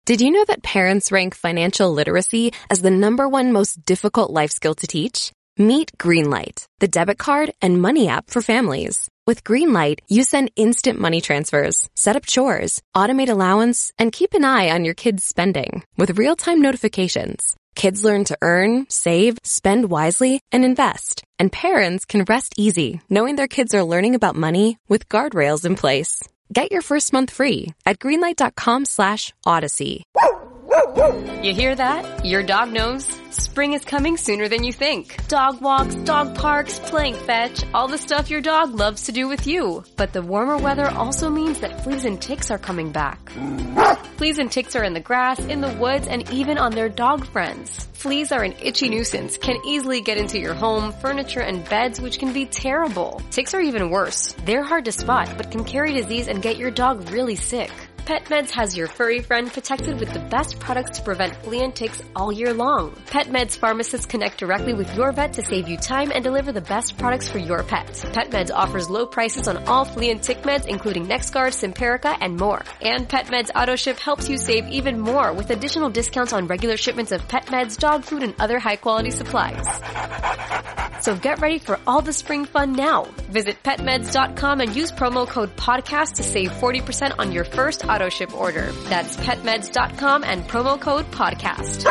Did you know that parents rank financial literacy as the #1 most difficult life skill to teach? Meet Greenlight, the debit card and money app for families. With Greenlight, you send instant money transfers, set up chores, automate allowance, and keep an eye on your kids' spending with real-time notifications. Kids learn to earn, save, spend wisely, and invest. And parents can rest easy knowing their kids are learning about money with guardrails in place. Get your first month free at greenlight.com/Odyssey. You hear that? Your dog knows spring is coming sooner than you think. Dog walks, dog parks, playing fetch, all the stuff your dog loves to do with you. But the warmer weather also means that fleas and ticks are coming back. Fleas and ticks are in the grass, in the woods, and even on their dog friends. Fleas are an itchy nuisance, can easily get into your home, furniture, and beds, which can be terrible. Ticks are even worse. They're hard to spot, but can carry disease and get your dog really sick. PetMeds has your furry friend protected with the best products to prevent flea and ticks all year long. PetMeds pharmacists connect directly with your vet to save you time and deliver the best products for your pet. PetMeds offers low prices on all flea and tick meds, including NexGard, Simparica, and more. And PetMeds AutoShip helps you save even more with additional discounts on regular shipments of pet meds, dog food, and other high-quality supplies. So get ready for all the spring fun now. Visit PetMeds.com and use promo code PODCAST to save 40% on your first AutoShip order. That's PetMeds.com and promo code PODCAST.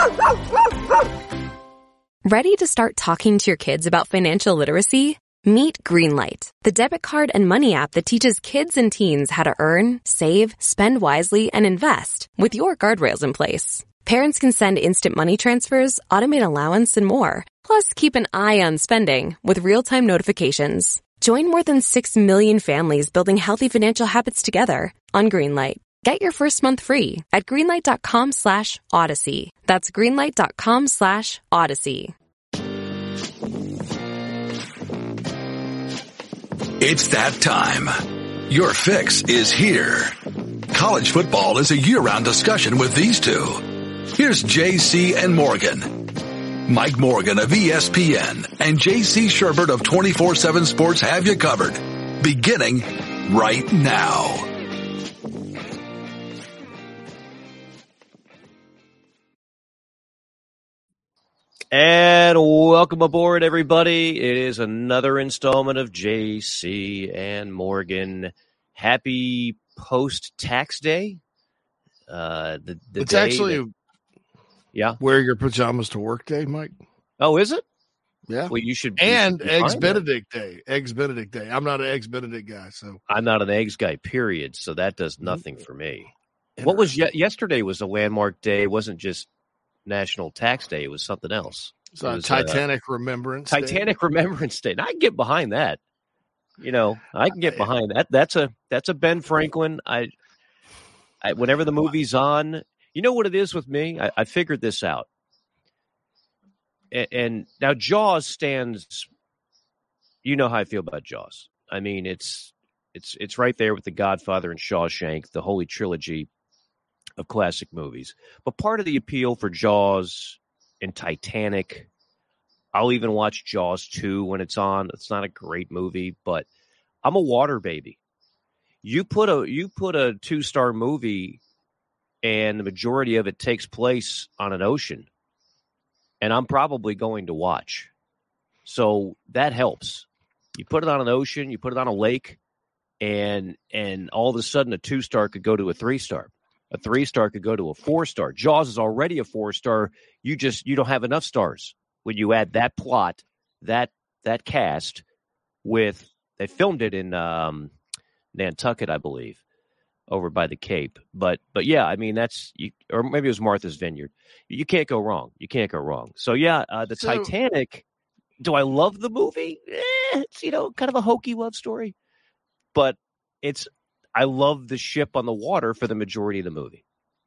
Ready to start talking to your kids about financial literacy? Meet Greenlight, the debit card and money app that teaches kids and teens how to earn, save, spend wisely, and invest with your guardrails in place. Parents can send instant money transfers, automate allowance, and more. Plus, keep an eye on spending with real-time notifications. Join more than 6 million families building healthy financial habits together on Greenlight. Get your first month free at greenlight.com/Odyssey. That's greenlight.com/Odyssey. It's that time. Your fix is here. College football is a year-round discussion with these two. Here's JC and Morgan. Mike Morgan of ESPN and JC Sherbert of 24/7 Sports have you covered. Beginning right now. And welcome aboard, everybody. It is another installment of JC and Morgan. Happy post-tax day. It's actually wear your pajamas to work day, Mike. Oh, is it? Yeah. Well, you should. And Eggs Benedict Day. Eggs Benedict Day. I'm not an Eggs Benedict guy, so I'm not an eggs guy. Period. So that does nothing for me. What was yesterday? Was a landmark day. It wasn't just National Tax Day. It was something else. It was Titanic Remembrance Day. Now, I can get behind that. I can get behind that. That's a Ben Franklin. I whenever the movie's on, you know what it is with me? I figured this out. And now Jaws stands. You know how I feel about Jaws. I mean, it's right there with The Godfather and Shawshank, the holy trilogy of classic movies. But part of the appeal for Jaws and Titanic, I'll even watch Jaws 2 when it's on. It's not a great movie, but I'm a water baby. You put a 2-star movie and the majority of it takes place on an ocean, and I'm probably going to watch. So that helps. You put it on an ocean, you put it on a lake, and all of a sudden a 2-star could go to a 3-star. A 3-star could go to a 4-star. Jaws is already a 4-star. You don't have enough stars when you add that plot, that cast with. They filmed it in Nantucket, I believe, over by the Cape. But yeah, I mean or maybe it was Martha's Vineyard. You can't go wrong. So yeah, Titanic. Do I love the movie? It's kind of a hokey love story, but I love the ship on the water for the majority of the movie.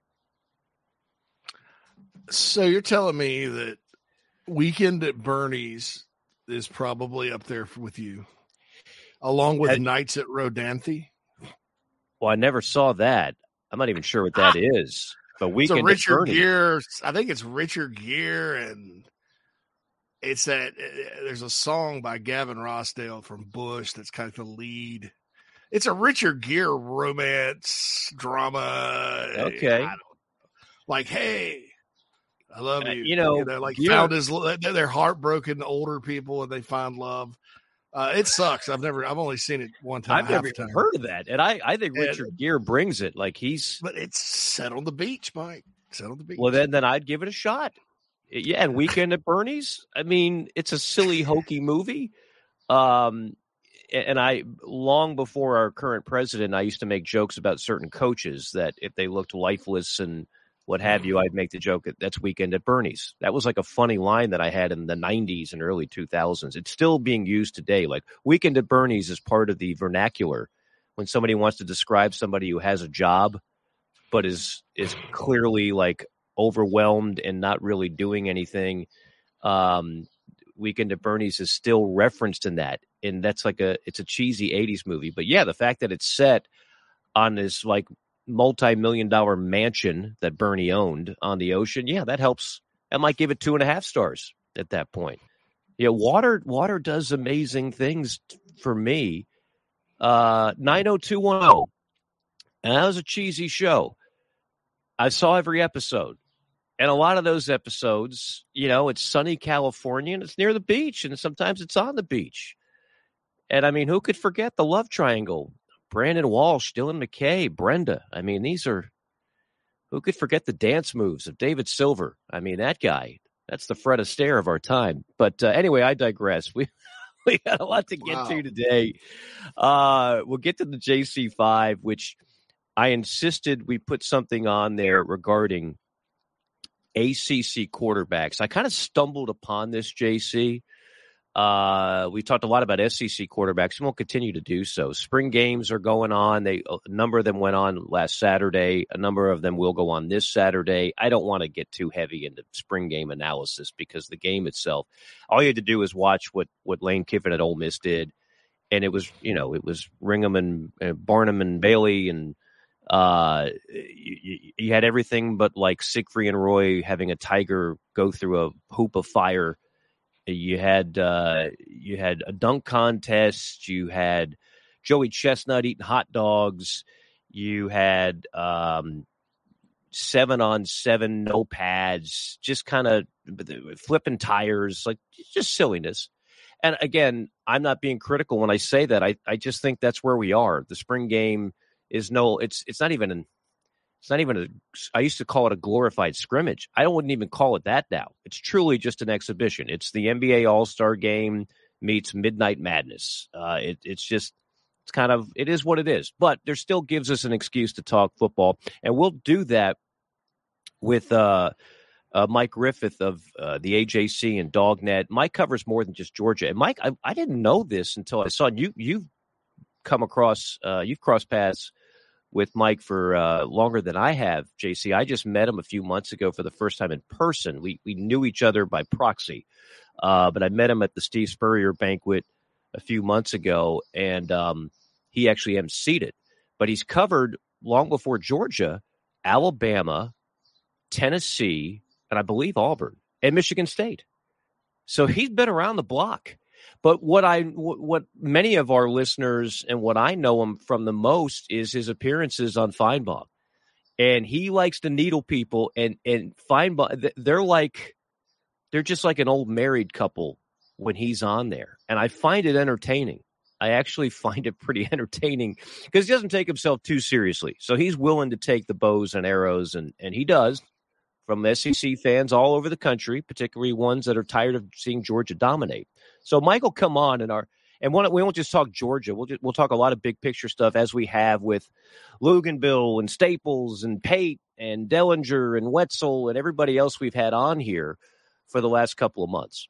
So you're telling me that Weekend at Bernie's is probably up there with you, along with Nights at Rodanthe? Well, I never saw that. I'm not even sure what that is. But Weekend at Richard Bernie's. Gere. I think it's Richard Gere, and it's that. There's a song by Gavin Rossdale from Bush that's kind of the lead. It's a Richard Gere romance drama. Okay. like, hey, I love you. Like Gear, found they're heartbroken older people and they find love. It sucks. I've only seen it one time. I've never even heard of that. And I think Richard Gere brings it. Like but it's set on the beach, Mike. Set on the beach. Well, then I'd give it a shot. Yeah. And Weekend at Bernie's. I mean, it's a silly, hokey movie. And I, long before our current president, I used to make jokes about certain coaches that if they looked lifeless and what have you, I'd make the joke that that's Weekend at Bernie's. That was like a funny line that I had in the 90s and early 2000s. It's still being used today. Like Weekend at Bernie's is part of the vernacular when somebody wants to describe somebody who has a job but is clearly like overwhelmed and not really doing anything. Weekend at Bernie's is still referenced in that. And that's it's a cheesy 80s movie. But yeah, the fact that it's set on this like multi-million-dollar mansion that Bernie owned on the ocean, yeah, that helps. I might give it 2.5 stars at that point. Yeah, water does amazing things for me. 90210. And that was a cheesy show. I saw every episode. And a lot of those episodes, it's sunny California and it's near the beach, and sometimes it's on the beach. And I mean, who could forget the love triangle? Brandon Walsh, Dylan McKay, Brenda. I mean, who could forget the dance moves of David Silver? I mean, that guy, that's the Fred Astaire of our time. But anyway, I digress. We got a lot to get to today. We'll get to the JC5, which I insisted we put something on there regarding ACC quarterbacks. I kind of stumbled upon this, JC. We talked a lot about SEC quarterbacks, and we'll continue to do so. Spring games are going on. A number of them went on last Saturday. A number of them will go on this Saturday. I don't want to get too heavy into spring game analysis because the game itself, all you had to do is watch what Lane Kiffin at Ole Miss did, and it was Ringham and Barnum and Bailey, and you had everything but like Siegfried and Roy having a tiger go through a hoop of fire. You had a dunk contest. You had Joey Chestnut eating hot dogs. You had 7-on-7 no pads, just kind of flipping tires, like just silliness. And again, I'm not being critical when I say that. I just think that's where we are. The spring game is it's not even I used to call it a glorified scrimmage. I wouldn't even call it that now. It's truly just an exhibition. It's the NBA All-Star Game meets Midnight Madness. It is what it is. But there still gives us an excuse to talk football, and we'll do that with Mike Griffith of the AJC and DogNet. Mike covers more than just Georgia. And Mike, I didn't know this until I saw it. You've come across, you've crossed paths with Mike for longer than I have, JC. I just met him a few months ago for the first time in person. We knew each other by proxy, but I met him at the Steve Spurrier banquet a few months ago, and he actually emceed it. But he's covered, long before Georgia, Alabama, Tennessee, and I believe Auburn, and Michigan State. So he's been around the block. But what many of our listeners and what I know him from the most is his appearances on Feinbaum. And he likes to needle people, and Feinbaum, they're just like an old married couple when he's on there. And I find it entertaining. I actually find it pretty entertaining because he doesn't take himself too seriously. So he's willing to take the bows and arrows, and he does, from SEC fans all over the country, particularly ones that are tired of seeing Georgia dominate. So Mike will come on we won't just talk Georgia. We'll talk a lot of big picture stuff, as we have with Luganville and Staples and Pate and Dellinger and Wetzel and everybody else we've had on here for the last couple of months.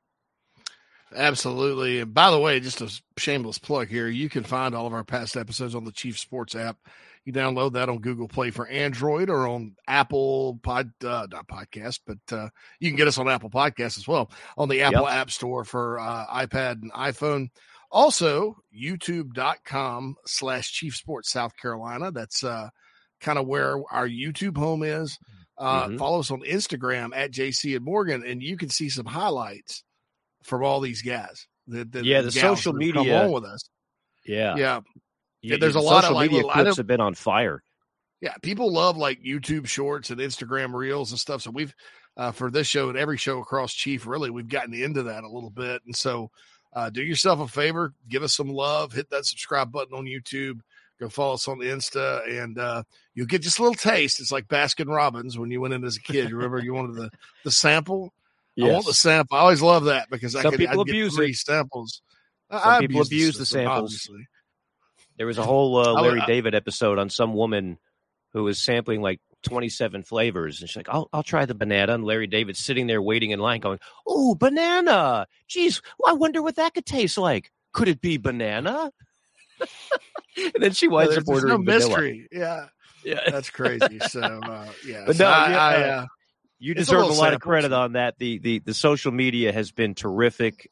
Absolutely. And by the way, just a shameless plug here, you can find all of our past episodes on the Chief Sports app. You download that on Google Play for Android or on Apple not podcast, but you can get us on Apple Podcasts as well, on the Apple App Store for iPad and iPhone. Also, youtube.com/Chief Sports South Carolina. That's kind of where our YouTube home is. Follow us on Instagram at JC and Morgan, and you can see some highlights from all these guys. The social media come on with us. Yeah. There's a lot of social media clips have been on fire. Yeah, people love like YouTube shorts and Instagram reels and stuff. So we've for this show and every show across Chief, really, we've gotten into that a little bit. And so do yourself a favor, give us some love, hit that subscribe button on YouTube, go follow us on Insta, and you'll get just a little taste. It's like Baskin Robbins when you went in as a kid. You remember you wanted the sample? Yes. I want the sample. I always love that because I'd get 3 samples. Some people abuse the samples. Obviously. There was a whole Larry David episode on some woman who was sampling like 27 flavors. And she's like, I'll try the banana. And Larry David's sitting there waiting in line going, oh, banana. Geez, well, I wonder what that could taste like. Could it be banana? And then she winds up ordering no mystery. Yeah. That's crazy. So, yeah. But no, you deserve a lot of credit on that. The social media has been terrific.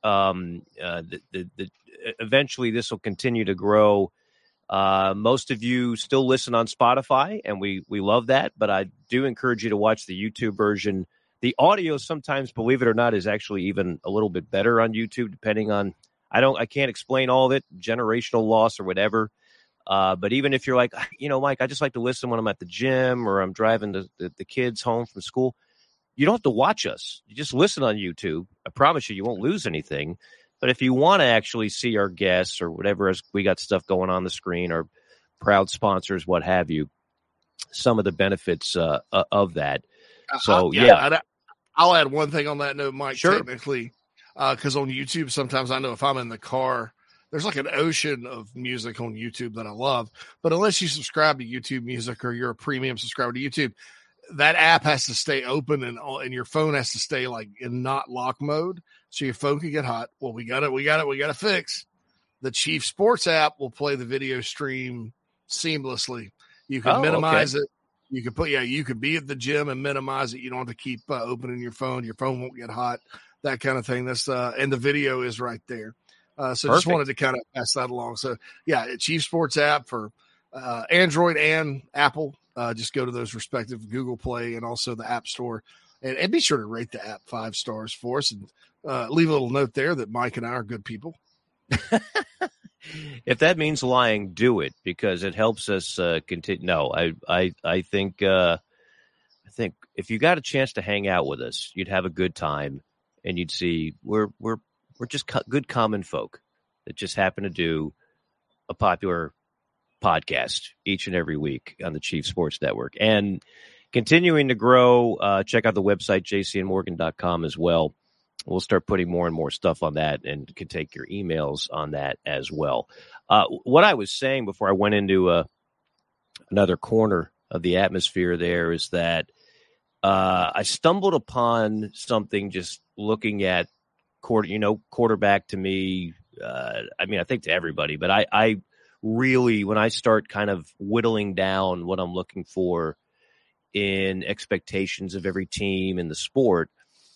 Eventually this will continue to grow. Most of you still listen on Spotify, and we love that, but I do encourage you to watch the YouTube version. The audio sometimes, believe it or not, is actually even a little bit better on YouTube, depending on, I can't explain all of it, generational loss or whatever. But even if you're like, Mike, I just like to listen when I'm at the gym or I'm driving the kids home from school, you don't have to watch us. You just listen on YouTube. I promise you won't lose anything. But if you want to actually see our guests or whatever, as we got stuff going on the screen, or proud sponsors, what have you, some of the benefits of that. So, I'll add one thing on that note, Mike, sure. Technically, because on YouTube, sometimes I know if I'm in the car, there's like an ocean of music on YouTube that I love. But unless you subscribe to YouTube Music or you're a premium subscriber to YouTube, that app has to stay open and your phone has to stay like in not lock mode. So your phone can get hot. Well, we got to fix. The Chief Sports app will play the video stream seamlessly. You can minimize it. You can you can be at the gym and minimize it. You don't have to keep opening your phone. Your phone won't get hot, that kind of thing. That's and the video is right there. So Perfect. Just wanted to kind of pass that along. So yeah, Chief Sports app for Android and Apple. Just go to those respective Google Play and also the App Store, and be sure to rate the app 5 stars for us, and leave a little note there that Mike and I are good people. If that means lying, do it, because it helps us continue. No, I think if you got a chance to hang out with us, you'd have a good time, and you'd see we're just good common folk that just happen to do a popular podcast each and every week on the Chief Sports Network, and continuing to grow. Check out the website, jcandmorgan.com as well. We'll start putting more and more stuff on that, and can take your emails on that as well. What I was saying before I went into another corner of the atmosphere there is that I stumbled upon something just looking at quarterback to me. I think to everybody, but I really, when I start kind of whittling down what I'm looking for in expectations of every team in the sport,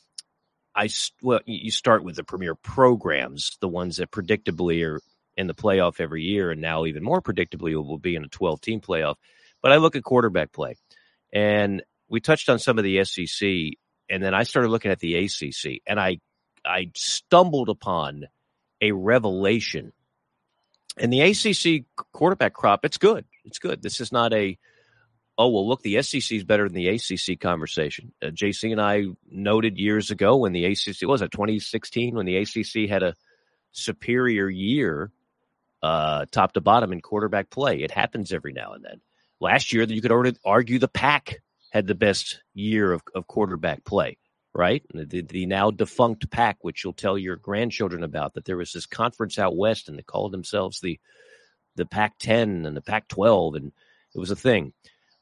you start with the premier programs, the ones that predictably are in the playoff every year, and now even more predictably will be in a 12-team playoff. But I look at quarterback play, and we touched on some of the SEC, and then I started looking at the ACC, and I stumbled upon a revelation. And the ACC quarterback crop, it's good. It's good. This is not look, the SEC is better than the ACC conversation. JC and I noted years ago when the ACC, 2016, when the ACC had a superior year top to bottom in quarterback play. It happens every now and then. Last year, you could argue the Pac had the best year of quarterback play, right? The now defunct Pac, which you'll tell your grandchildren about, that there was this conference out west, and they called themselves the Pac-10 and the Pac-12, and it was a thing.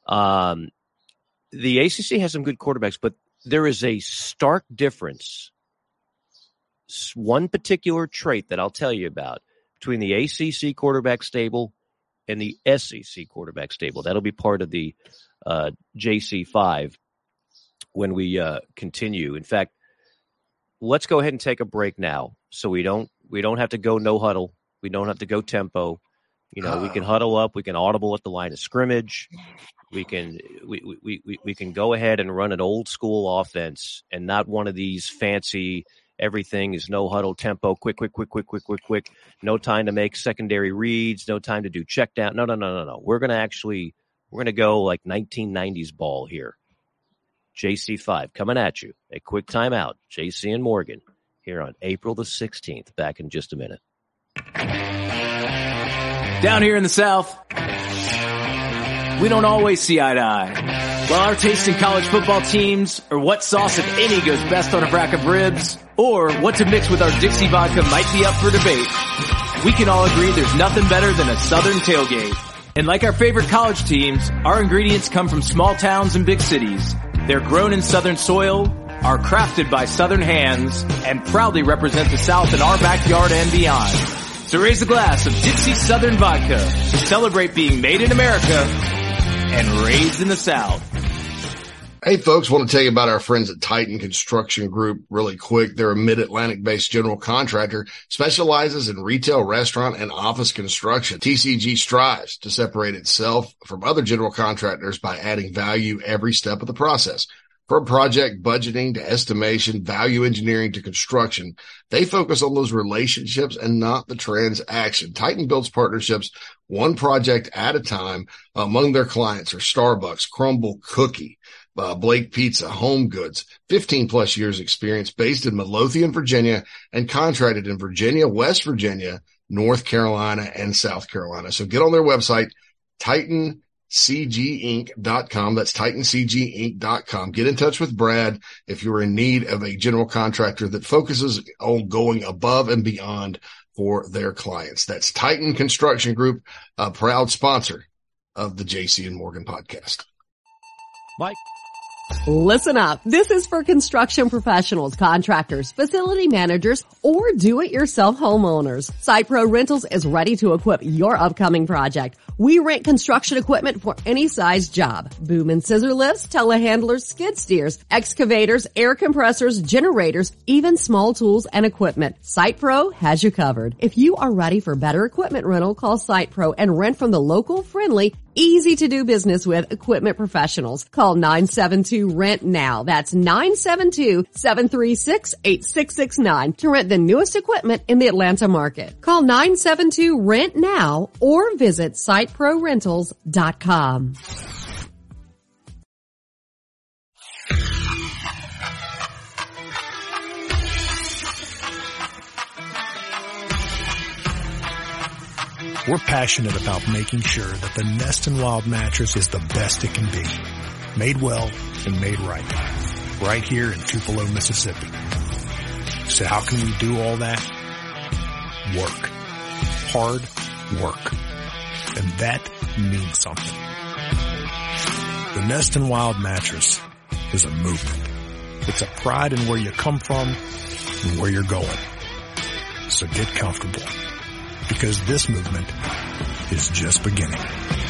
The ACC has some good quarterbacks, but there is a stark difference. One particular trait that I'll tell you about between the ACC quarterback stable and the SEC quarterback stable. That'll be part of the JC5 when we continue. In fact, let's go ahead and take a break now, so we don't have to go no huddle. We don't have to go tempo. We can huddle up. We can audible at the line of scrimmage. We can go ahead and run an old school offense, and not one of these fancy everything is no huddle tempo, quick. No time to make secondary reads, no time to do check down. No. We're going to actually We're going to go like 1990s ball here. JC5 coming at you. A quick timeout. JC and Morgan here on April the 16th. Back in just a minute. Down here in the South, we don't always see eye to eye. While our taste in college football teams, or what sauce, if any, goes best on a rack of ribs, or what to mix with our Dixie vodka might be up for debate, we can all agree there's nothing better than a Southern tailgate. And like our favorite college teams, our ingredients come from small towns and big cities. They're grown in Southern soil, are crafted by Southern hands, and proudly represent the South in our backyard and beyond. So raise a glass of Dixie Southern Vodka to celebrate being made in America and raised in the South. Hey folks, want to tell you about our friends at Titan Construction Group really quick. They're a Mid-Atlantic based general contractor, specializes in retail, restaurant, and office construction. TCG strives to separate itself from other general contractors by adding value every step of the process. From project budgeting to estimation, value engineering to construction, they focus on those relationships and not the transaction. Titan builds partnerships one project at a time. Among their clients are Starbucks, Crumble Cookie, Blake Pizza, Home Goods, 15 plus years experience, based in Midlothian, Virginia, and contracted in Virginia, West Virginia, North Carolina, and South Carolina. So get on their website, TitanCGinc.com. That's TitanCGinc.com. Get in touch with Brad if you're in need of a general contractor that focuses on going above and beyond for their clients. That's Titan Construction Group, a proud sponsor of the JC and Morgan podcast. Mike. Listen up. This is for construction professionals, contractors, facility managers, or do-it-yourself homeowners. SitePro Rentals is ready to equip your upcoming project. We rent construction equipment for any size job. Boom and scissor lifts, telehandlers, skid steers, excavators, air compressors, generators, even small tools and equipment. SitePro has you covered. If you are ready for better equipment rental, call SitePro and rent from the local, friendly, easy to do business with equipment professionals. Call 972-RENT-NOW. That's 972-736-8669 to rent the newest equipment in the Atlanta market. Call 972-RENT-NOW or visit SiteProRentals.com. We're passionate about making sure that the Nest and Wild mattress is the best it can be. Made well and made right. Right here in Tupelo, Mississippi. So how can we do all that? Work. Hard work. And that means something. The Nest and Wild mattress is a movement. It's a pride in where you come from and where you're going. So get comfortable. Because this movement is just beginning.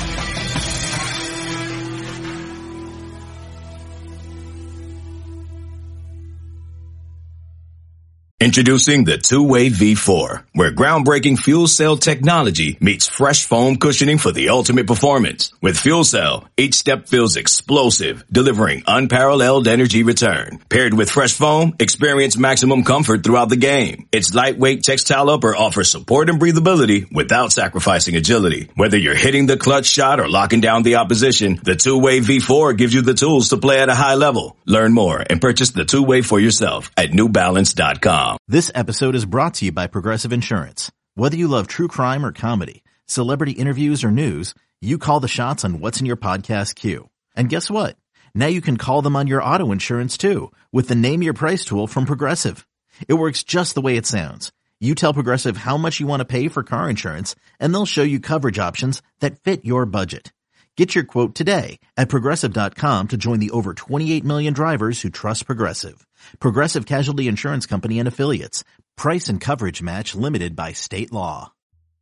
Introducing the Two-Way V4, where groundbreaking fuel cell technology meets fresh foam cushioning for the ultimate performance. With fuel cell, each step feels explosive, delivering unparalleled energy return. Paired with fresh foam, experience maximum comfort throughout the game. Its lightweight textile upper offers support and breathability without sacrificing agility. Whether you're hitting the clutch shot or locking down the opposition, the Two-Way V4 gives you the tools to play at a high level. Learn more and purchase the Two-Way for yourself at NewBalance.com. This episode is brought to you by Progressive Insurance. Whether you love true crime or comedy, celebrity interviews or news, you call the shots on what's in your podcast queue. And guess what? Now you can call them on your auto insurance too with the Name Your Price tool from Progressive. It works just the way it sounds. You tell Progressive how much you want to pay for car insurance, and they'll show you coverage options that fit your budget. Get your quote today at Progressive.com to join the over 28 million drivers who trust Progressive. Progressive Casualty Insurance Company and Affiliates. Price and coverage match limited by state law.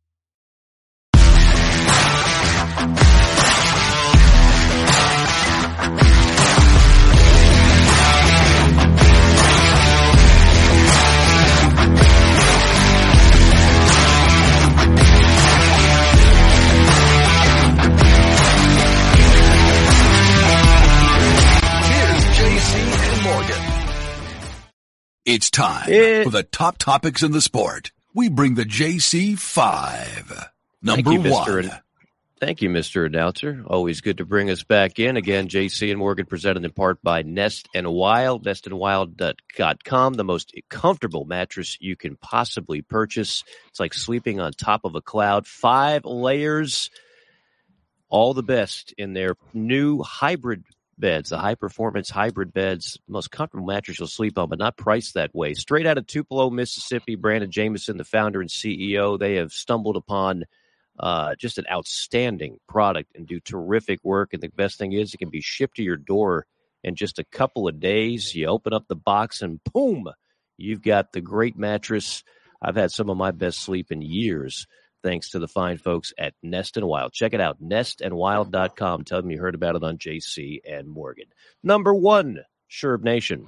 It's time for the top topics in the sport. We bring the JC5. Number Thank you, one. Thank you, Mr. Announcer. Always good to bring us back in. Again, JC and Morgan, presented in part by Nest and Wild, nestandwild.com, the most comfortable mattress you can possibly purchase. It's like sleeping on top of a cloud. 5 layers, all the best in their new hybrid beds, the high-performance hybrid beds, most comfortable mattress you'll sleep on, but not priced that way. Straight out of Tupelo, Mississippi, Brandon Jameson, the founder and CEO, they have stumbled upon just an outstanding product and do terrific work. And the best thing is it can be shipped to your door in just a couple of days. You open up the box and boom, you've got the great mattress. I've had some of my best sleep in years thanks to the fine folks at Nest and Wild. Check it out, nestandwild.com. Tell them you heard about it on JC and Morgan. Number 1, Sherb Nation.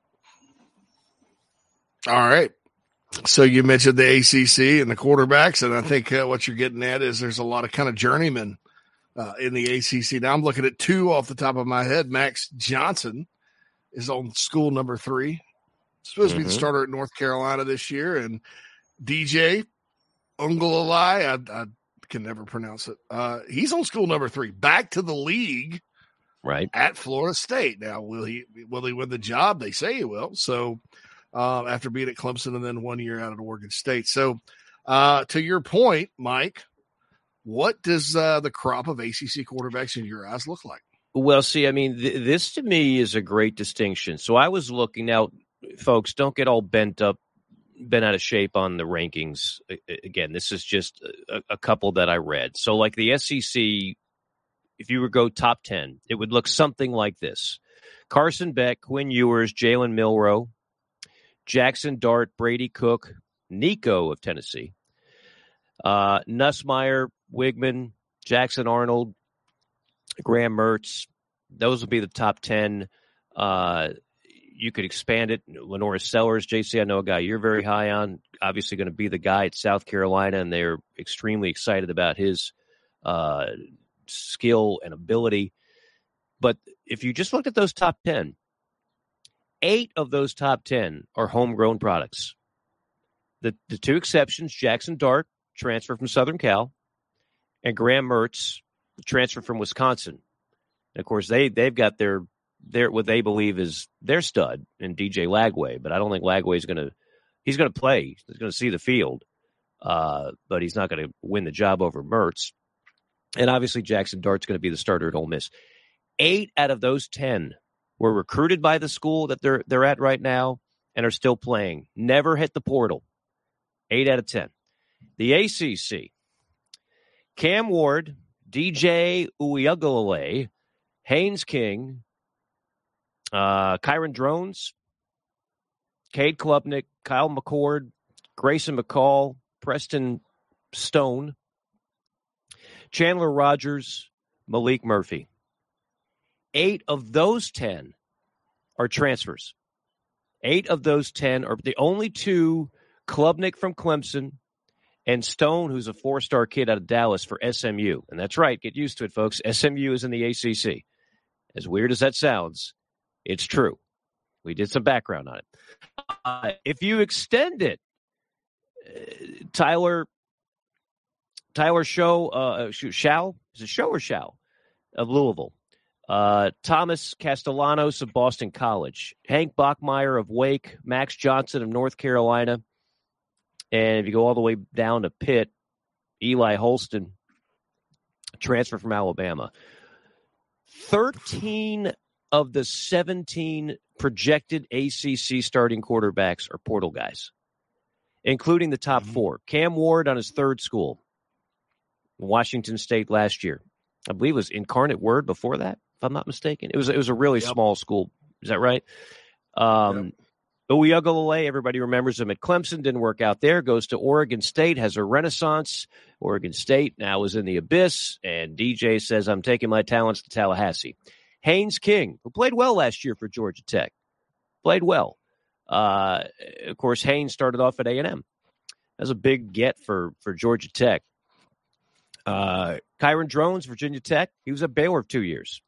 All right. So you mentioned the ACC and the quarterbacks, and I think what you're getting at is there's a lot of kind of journeymen in the ACC. Now I'm looking at 2 off the top of my head. Max Johnson is on school number 3. Supposed to be the starter at North Carolina this year. And DJ Ungalalai, I can never pronounce it. He's on school number 3, back to the league, right, at Florida State. Now, will he win the job? They say he will. So after being at Clemson and then 1 year out at Oregon State. So to your point, Mike, what does the crop of ACC quarterbacks in your eyes look like? Well, see, I mean, this to me is a great distinction. So I was looking now, folks, don't get all bent out of shape on the rankings. Again, this is just a couple that I read. So like the SEC, if you were to go top 10, it would look something like this. Carson Beck, Quinn Ewers, Jalen Milroe, Jackson Dart, Brady Cook, Nico of Tennessee, Nussmeier, Wigman, Jackson Arnold, Graham Mertz. Those would be the top 10. You could expand it. Lenora Sellers, JC, I know a guy you're very high on, obviously going to be the guy at South Carolina, and they're extremely excited about his skill and ability. But if you just looked at those top 10, 8 of those top 10 are homegrown products. The 2 exceptions, Jackson Dart, transfer from Southern Cal, and Graham Mertz, transfer from Wisconsin. And of course, they've got their what they believe is their stud in DJ Lagway, but I don't think Lagway is he's going to play. He's going to see the field, but he's not going to win the job over Mertz. And obviously, Jackson Dart's going to be the starter at Ole Miss. 8 out of those 10 were recruited by the school that they're at right now and are still playing. Never hit the portal. 8 out of 10. The ACC, Cam Ward, DJ Uiagalelei, Haynes King, Kyron Drones, Cade Klubnik, Kyle McCord, Grayson McCall, Preston Stone, Chandler Rogers, Malik Murphy. 8 of those 10 are transfers. 8 of those 10 are the only 2, Klubnik from Clemson and Stone, who's a 4-star kid out of Dallas for SMU. And that's right. Get used to it, folks. SMU is in the ACC. As weird as that sounds, it's true. We did some background on it. If you extend it, Tyler Shao, is it Show or Shao of Louisville? Thomas Castellanos of Boston College, Hank Bachmeier of Wake, Max Johnson of North Carolina, and if you go all the way down to Pitt, Eli Holston, transfer from Alabama. 13 of the 17 projected ACC starting quarterbacks are portal guys, including the top 4. Cam Ward on his 3rd school, Washington State last year. I believe it was Incarnate Word before that, if I'm not mistaken. It was a really small school. Is that right? Uiagalelei, everybody remembers him at Clemson, didn't work out there, goes to Oregon State, has a renaissance. Oregon State now is in the abyss, and DJ says, I'm taking my talents to Tallahassee. Haynes King, who played well last year for Georgia Tech, played well. Of course, Haynes started off at A&M. That's a big get for Georgia Tech. Kyron Drones, Virginia Tech, he was at Baylor 2 years.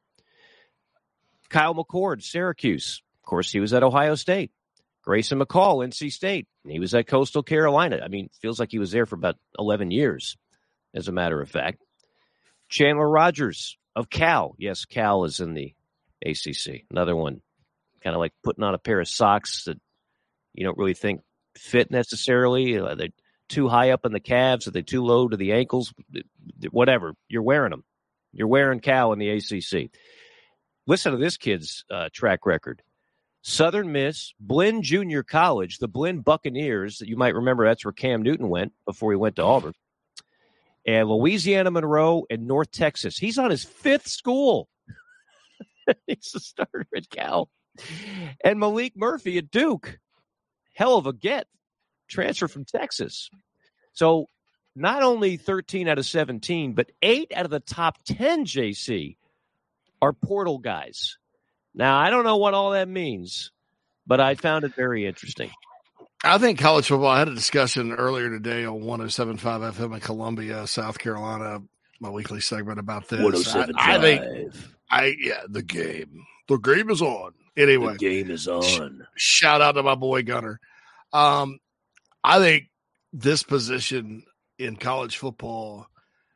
Kyle McCord, Syracuse. Of course, he was at Ohio State. Grayson McCall, NC State. And he was at Coastal Carolina. I mean, feels like he was there for about 11 years, as a matter of fact. Chandler Rogers of Cal. Yes, Cal is in the ACC. Another one, kind of like putting on a pair of socks that you don't really think fit necessarily. Are they too high up in the calves? Are they too low to the ankles? Whatever. You're wearing them. You're wearing Cal in the ACC. Listen to this kid's track record. Southern Miss, Blinn Junior College, the Blinn Buccaneers. You might remember that's where Cam Newton went before he went to Auburn. And Louisiana Monroe and North Texas. He's on his fifth school. He's the starter at Cal. And Malik Murphy at Duke. Hell of a get. Transfer from Texas. So not only 13 out of 17, but 8 out of the top 10, JC, are portal guys. Now, I don't know what all that means, but I found it very interesting. I think college football, I had a discussion eearlier today on 107.5 FM in Columbia, South Carolina, my weekly segment about this. 107.5. I think, the game. The game is on. Anyway. The game is on. Shout out to my boy Gunner. I think this position in college football,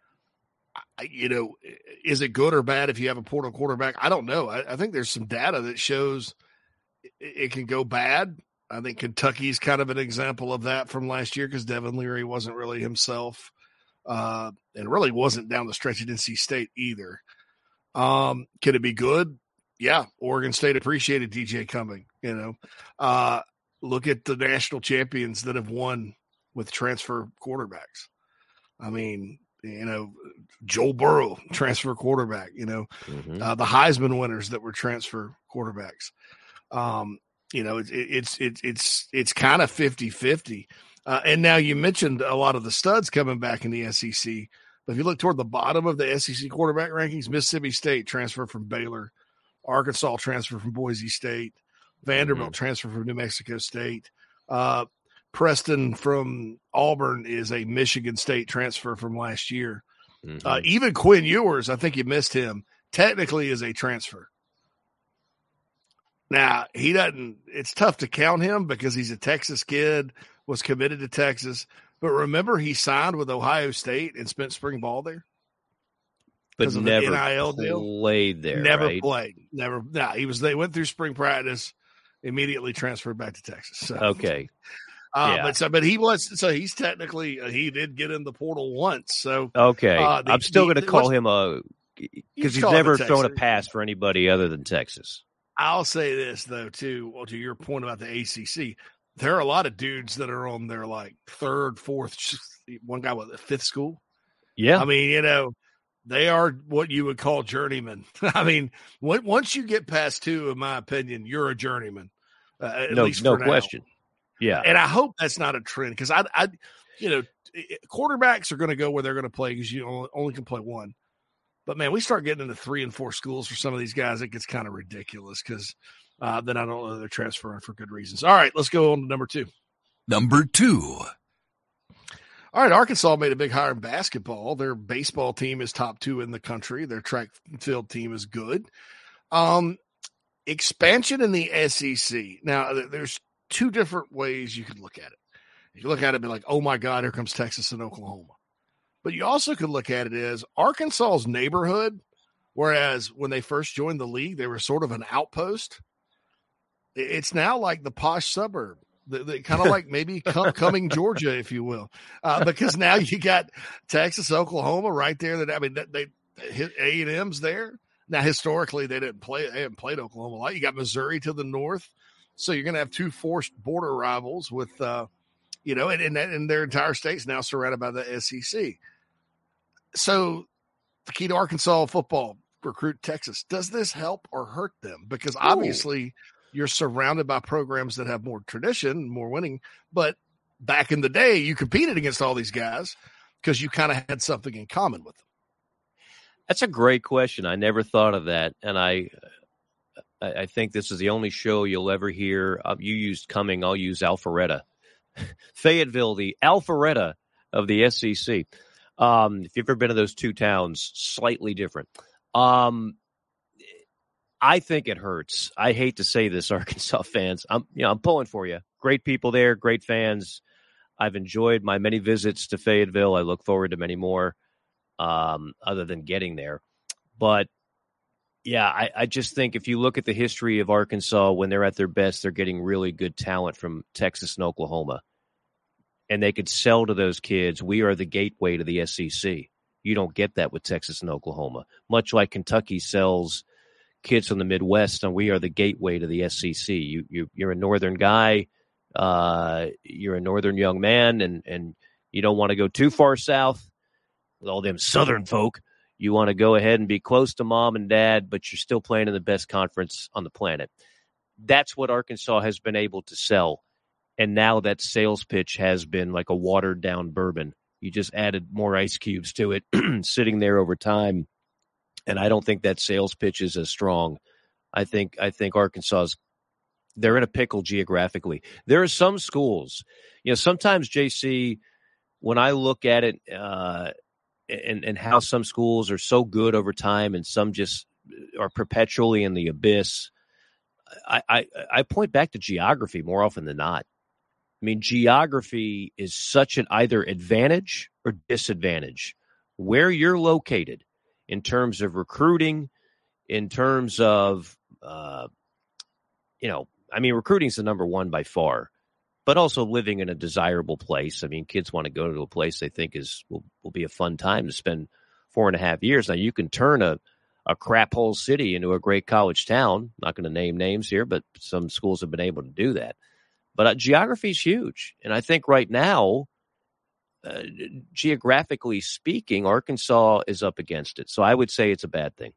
is it good or bad if you have a portal quarterback? I don't know. I think there's some data that shows it can go bad. I think Kentucky's kind of an example of that from last year because Devin Leary wasn't really himself and really wasn't down the stretch at NC State either. Can it be good? Yeah. Oregon State appreciated DJ Cumming. Look at the national champions that have won with transfer quarterbacks. I mean, Joe Burrow, transfer quarterback, the Heisman winners that were transfer quarterbacks. It's kind of 50-50. And now you mentioned a lot of the studs coming back in the SEC. But if you look toward the bottom of the SEC quarterback rankings, Mississippi State transfer from Baylor, Arkansas transfer from Boise State, Vanderbilt transfer from New Mexico State. Preston from Auburn is a Michigan State transfer from last year. Even Quinn Ewers, I think you missed him, technically is a transfer. Now, it's tough to count him because he's a Texas kid, was committed to Texas. But remember, he signed with Ohio State and spent spring ball there? But never played there. Never played. Never. No, they went through spring practice, immediately transferred back to Texas. So. Okay. But he's technically he did get in the portal once. So okay, I'm still going to call him because he's never thrown a pass for anybody other than Texas. I'll say this though too. Well, to your point about the ACC, there are a lot of dudes that are on their like third, fourth. One guy with a fifth school. Yeah, I mean, they are what you would call journeymen. I mean, once you get past two, in my opinion, you're a journeyman. At least for now. Question. Yeah. And I hope that's not a trend because quarterbacks are going to go where they're going to play because you only can play one. But man, we start getting into 3 and 4 schools for some of these guys. It gets kind of ridiculous because then I don't know they're transferring for good reasons. All right, let's go on to number 2. Number 2. All right, Arkansas made a big hire in basketball. Their baseball team is top 2 in the country. Their track and field team is good. Expansion in the SEC. Now, there's 2 different ways you could look at it. You can look at it and be like, oh, my God, here comes Texas and Oklahoma. But you also could look at it as Arkansas's neighborhood, whereas when they first joined the league, they were sort of an outpost. It's now like the posh suburb, kind of like maybe coming Georgia, if you will, because now you got Texas, Oklahoma right there. They hit A&M's there. Now, historically, they haven't played Oklahoma a lot. You got Missouri to the north. So you're going to have 2 forced border rivals with, and their entire state's now surrounded by the SEC. So the key to Arkansas football, recruit Texas. Does this help or hurt them? Because obviously you're surrounded by programs that have more tradition, more winning. But back in the day, you competed against all these guys because you kind of had something in common with them. That's a great question. I never thought of that. And I think this is the only show you'll ever hear. You used Cumming. I'll use Alpharetta. Fayetteville, the Alpharetta of the SEC. If you've ever been to those 2 towns, slightly different. I think it hurts. I hate to say this, Arkansas fans. I'm pulling for you. Great people there, great fans. I've enjoyed my many visits to Fayetteville. I look forward to many more. other than getting there. But yeah, I just think if you look at the history of Arkansas, when they're at their best, they're getting really good talent from Texas and Oklahoma. And they could sell to those kids, we are the gateway to the SEC. You don't get that with Texas and Oklahoma. Much like Kentucky sells kids from the Midwest, and we are the gateway to the SEC. You're a northern guy, you're a northern young man, and you don't want to go too far south with all them southern folk. You want to go ahead and be close to mom and dad, but you're still playing in the best conference on the planet. That's what Arkansas has been able to sell. And now that sales pitch has been like a watered down bourbon. You just added more ice cubes to it, sitting there over time. And I don't think that sales pitch is as strong. I think Arkansas's, they're in a pickle geographically. There are some schools, sometimes, JC, when I look at it and how some schools are so good over time and some just are perpetually in the abyss, I point back to geography more often than not. I mean, geography is such an either advantage or disadvantage. Where you're located in terms of recruiting, in terms of, recruiting is the number one by far, but also living in a desirable place. I mean, kids want to go to a place they think will be a fun time to spend 4.5 years. Now, you can turn a crap hole city into a great college town. Not going to name names here, but some schools have been able to do that. But geography is huge. And I think right now, geographically speaking, Arkansas is up against it. So I would say it's a bad thing.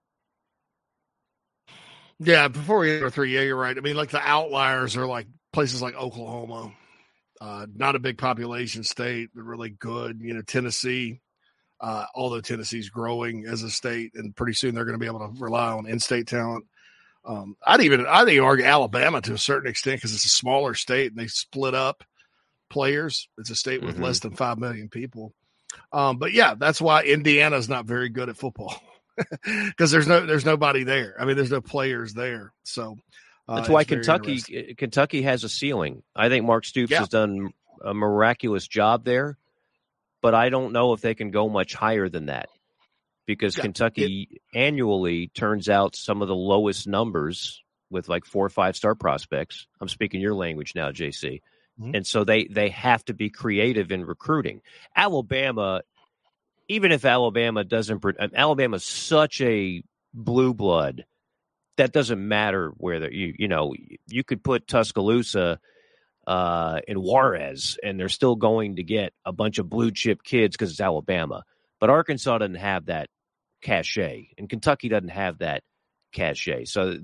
Yeah, before we go through, you're right. I mean, like the outliers are like places like Oklahoma, not a big population state, but really good. Tennessee, although Tennessee's growing as a state, and pretty soon they're going to be able to rely on in-state talent. I'd even argue Alabama to a certain extent because it's a smaller state and they split up players. It's a state with less than 5 million people. But yeah, that's why Indiana's not very good at football because there's nobody there. I mean, there's no players there. So that's why Kentucky has a ceiling. I think Mark Stoops has done a miraculous job there, but I don't know if they can go much higher than that. Because Kentucky annually turns out some of the lowest numbers with like 4 or 5 star prospects. I'm speaking your language now, JC. Mm-hmm. And so they have to be creative in recruiting. Alabama, even if Alabama's such a blue blood, that doesn't matter where you could put Tuscaloosa in Juarez and they're still going to get a bunch of blue chip kids because it's Alabama. But Arkansas doesn't have that cachet, and Kentucky doesn't have that cachet. So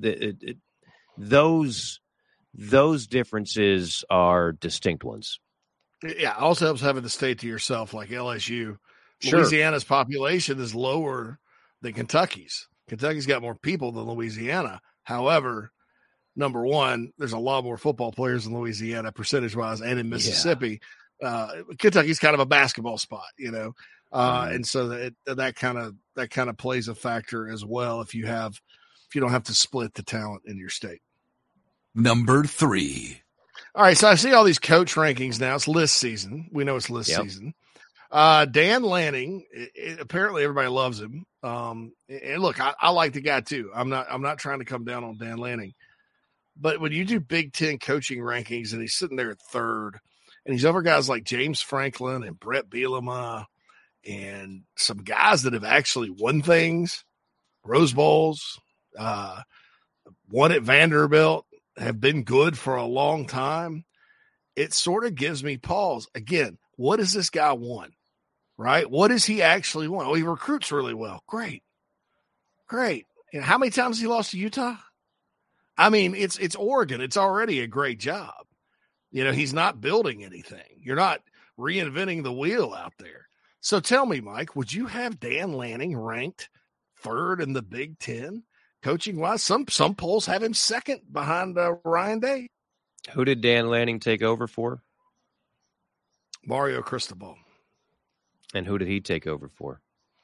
those differences are distinct ones. Yeah, it also helps having the state to yourself, like LSU. Sure. Louisiana's population is lower than Kentucky's. Kentucky's got more people than Louisiana. However, number one, there's a lot more football players in Louisiana, percentage-wise, and in Mississippi. Kentucky's kind of a basketball spot, and so that kind of plays a factor as well if you don't have to split the talent in your state. Number 3. All right, so I see all these coach rankings now. It's list season. We know it's list season. Dan Lanning, apparently everybody loves him. And look, I like the guy too. I'm not trying to come down on Dan Lanning, but when you do Big Ten coaching rankings and he's sitting there at 3rd, and he's over guys like James Franklin and Brett Bielema and some guys that have actually won things, Rose Bowls, won at Vanderbilt, have been good for a long time. It sort of gives me pause. Again, what has this guy won, right? What has he actually won? Oh, he recruits really well. Great. And how many times has he lost to Utah? I mean, it's Oregon. It's already a great job. He's not building anything. You're not reinventing the wheel out there. So tell me, Mike, would you have Dan Lanning ranked 3rd in the Big Ten coaching-wise? Some polls have him 2nd behind Ryan Day. Who did Dan Lanning take over for? Mario Cristobal. And who did he take over for?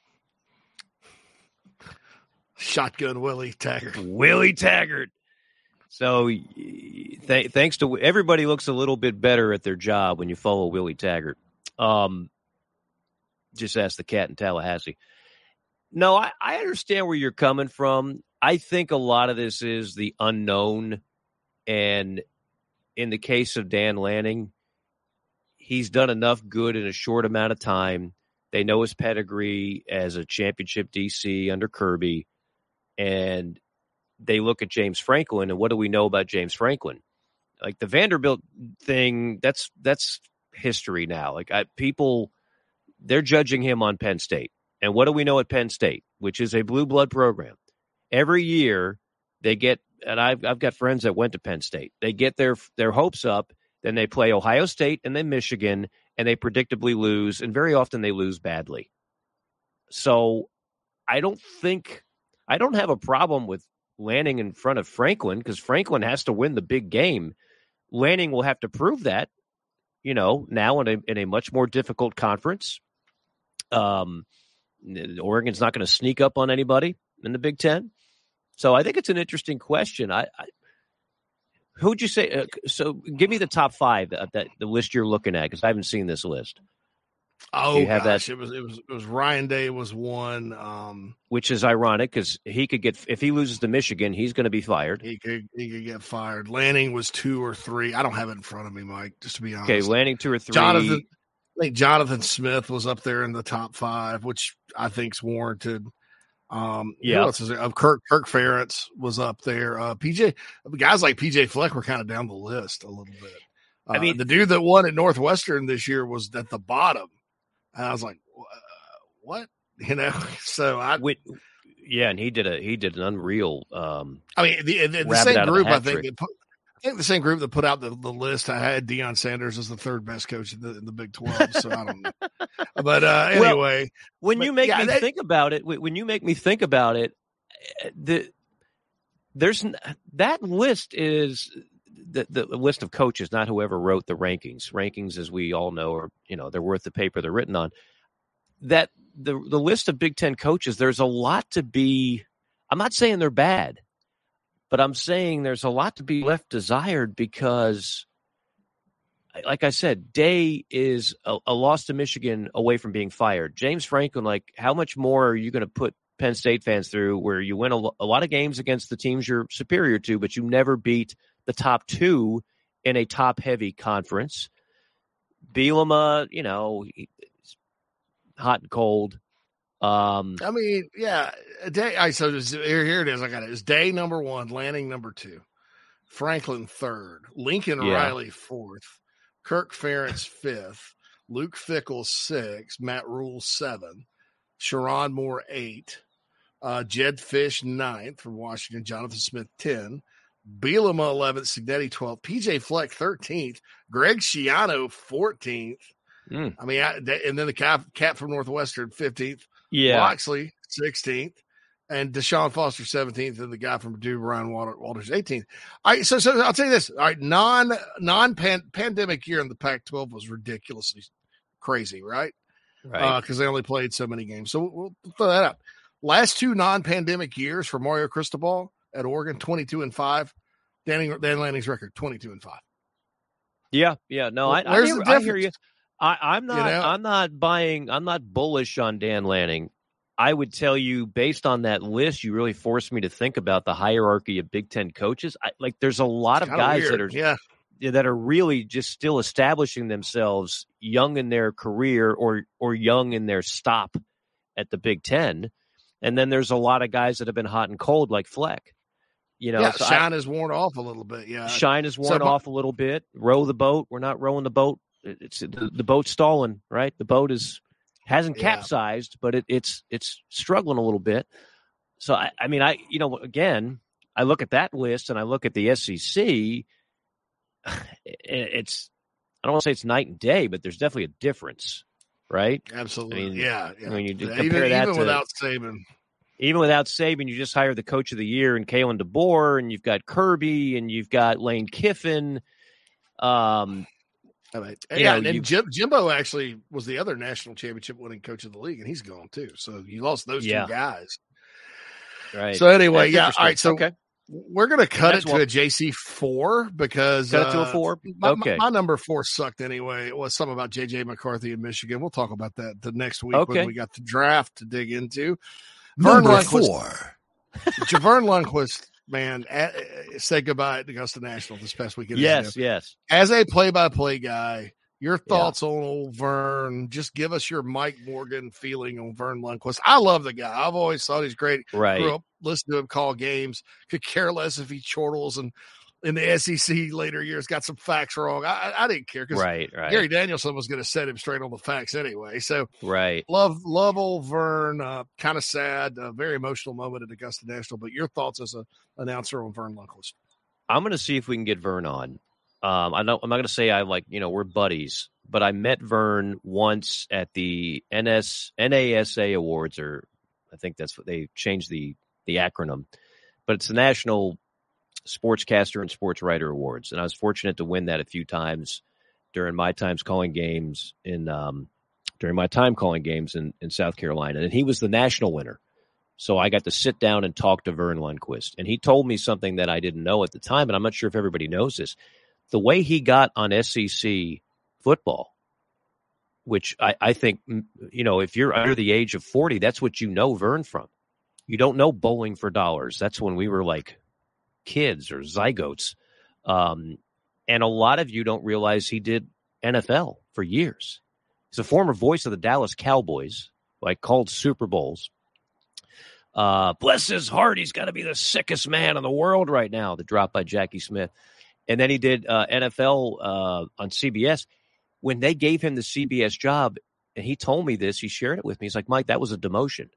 Shotgun Willie Taggart. Willie Taggart. So thanks to everybody looks a little bit better at their job when you follow Willie Taggart. Just ask the cat in Tallahassee. No, I understand where you're coming from. I think a lot of this is the unknown. And in the case of Dan Lanning, he's done enough good in a short amount of time. They know his pedigree as a championship DC under Kirby. And they look at James Franklin, and what do we know about James Franklin? Like the Vanderbilt thing, that's history now. Like people, they're judging him on Penn State. And what do we know at Penn State, which is a blue blood program? Every year they get, and I've got friends that went to Penn State. They get their hopes up, then they play Ohio State and then Michigan, and they predictably lose, and very often they lose badly. So I don't have a problem with Lanning in front of Franklin because Franklin has to win the big game. Lanning will have to prove that, now in a much more difficult conference. Oregon's not going to sneak up on anybody in the Big Ten. So I think it's an interesting question. Who would you say? So give me the top five that the list you're looking at, because I haven't seen this list. Oh, you have gosh, that? It was Ryan Day was one. Which is ironic because he could get, if he loses to Michigan, he's going to be fired. He could get fired. Lanning was 2 or 3. I don't have it in front of me, Mike, just to be honest. Okay, Lanning 2 or 3. I think Jonathan Smith was up there in the top 5, which I think's warranted. Who else is there? Kirk Ferentz was up there. Guys like PJ Fleck were kind of down the list a little bit. I mean, the dude that won at Northwestern this year was at the bottom. And I was like, what? So and he did an unreal. I mean, the same group, I think the same group that put out the list, I had Deion Sanders as the 3rd best coach in the Big 12. So I don't know. But anyway, when you make me think about it, there's that list is the list of coaches, not whoever wrote the rankings. Rankings, as we all know, are they're worth the paper they're written on. That the list of Big Ten coaches, there's a lot to be. I'm not saying they're bad, but I'm saying there's a lot to be left desired because, like I said, Day is a loss to Michigan away from being fired. James Franklin, like, how much more are you going to put Penn State fans through where you win a lot of games against the teams you're superior to, but you never beat the top 2 in a top-heavy conference? Bielema, hot and cold. I mean, yeah. Day. So here it is. I got it. It's Day number 1, Lanning number 2, Franklin 3rd, Lincoln Riley 4th, Kirk Ferentz 5th, Luke Fickell 6th, Matt Rule 7, Sherrod Moore 8, Jed Fish 9th from Washington, Jonathan Smith 10, Bielema 11th, Cignetti 12th, PJ Fleck 13th, Greg Schiano 14th. I mean, and then the cap from Northwestern 15th, Loxley 16th, and Deshaun Foster 17th, and the guy from Purdue, Ryan Walters 18th. All right, so I'll tell you this. All right, non-pandemic year in the Pac-12 was ridiculously crazy, right? Right. Because they only played so many games. So we'll throw that up. Last 2 non-pandemic years for Mario Cristobal at Oregon, 22-5. Dan Lanning's record, 22-5. Yeah. No, I hear you. I'm not buying. I'm not bullish on Dan Lanning. I would tell you, based on that list, you really forced me to think about the hierarchy of Big Ten coaches. There's a lot of guys weird. that are really just still establishing themselves young in their career or young in their stop at the Big Ten. And then there's a lot of guys that have been hot and cold, like Fleck. Shine has worn off a little bit. Yeah, Shine has worn off a little bit. Row the boat. We're not rowing the boat. It's the boat's stalling, right? The boat hasn't capsized, but it's struggling a little bit. So again, I look at that list and I look at the SEC. It's, I don't want to say it's night and day, but there's definitely a difference, right? Absolutely. Yeah. When you compare that even without Saban. Even without Saban, you just hired the coach of the year in Kalen DeBoer, and you've got Kirby, and you've got Lane Kiffin. Jimbo actually was the other national championship winning coach of the league, and he's gone too. So you lost those 2 guys. Right. So anyway, all right. So we're going to cut it to a JC 4 because cut it to a 4. My number 4 sucked anyway. It was something about JJ McCarthy in Michigan. We'll talk about that the next week when we got the draft to dig into. Number 4. Javern Lundquist, man, say goodbye to Augusta National this past weekend. Yes. As a play-by-play guy, your thoughts on old Vern? Just give us your Mike Morgan feeling on Vern Lundquist. I love the guy. I've always thought he's great. Right. Grew up listening to him call games. Could care less if he chortles, and in the SEC later years got some facts wrong. I didn't care because Gary Danielson was going to set him straight on the facts anyway. So love old Vern. Kind of sad, very emotional moment at Augusta National. But your thoughts as an announcer on Vern Lundquist? I'm going to see if we can get Vern on. I'm not going to say we're buddies, but I met Vern once at the NASA Awards, or I think that's what they changed the acronym, but it's the National Sportscaster and Sports Writer Awards. And I was fortunate to win that a few times during my time calling games in South Carolina. And he was the national winner. So I got to sit down and talk to Vern Lundquist. And he told me something that I didn't know at the time, and I'm not sure if everybody knows this. The way he got on SEC football, which I think, if you're under the age of 40, that's what you know Vern from. You don't know Bowling for Dollars. That's when we were like kids or zygotes. And a lot of you don't realize he did NFL for years. He's a former voice of the Dallas Cowboys, called Super Bowls. Bless his heart, he's got to be the sickest man in the world right now. The drop by Jackie Smith. And then he did NFL on CBS. When they gave him the CBS job, and he told me this, he shared it with me. He's like, Mike, that was a demotion.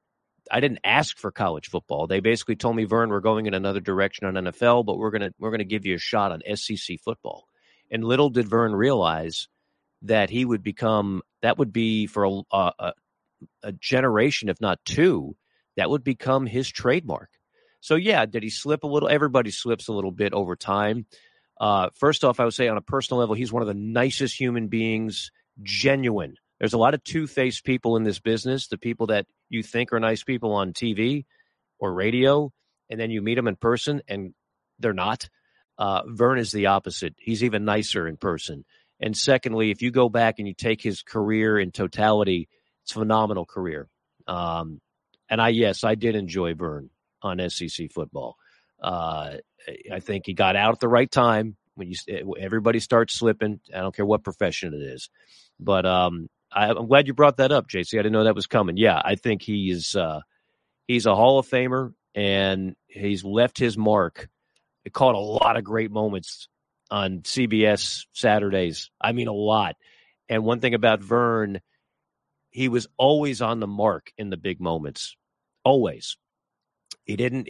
I didn't ask for college football. They basically told me, Vern, we're going in another direction on NFL, but we're gonna give you a shot on SEC football. And little did Vern realize that he would become, that would be for a generation, if not two, that would become his trademark. So, yeah, did he slip a little? Everybody slips a little bit over time. First off, I would say on a personal level, he's one of the nicest human beings, genuine. There's a lot of two-faced people in this business, the people that you think are nice people on TV or radio, and then you meet them in person, and they're not. Vern is the opposite. He's even nicer in person. And secondly, if you go back and you take his career in totality, it's a phenomenal career. And I did enjoy Vern on SEC football. I think he got out at the right time when everybody starts slipping. I don't care what profession it is, but I'm glad you brought that up, JC. I didn't know that was coming. Yeah, I think he's a Hall of Famer, and he's left his mark. It caught a lot of great moments on CBS Saturdays. I mean, a lot. And one thing about Vern, he was always on the mark in the big moments. Always. He didn't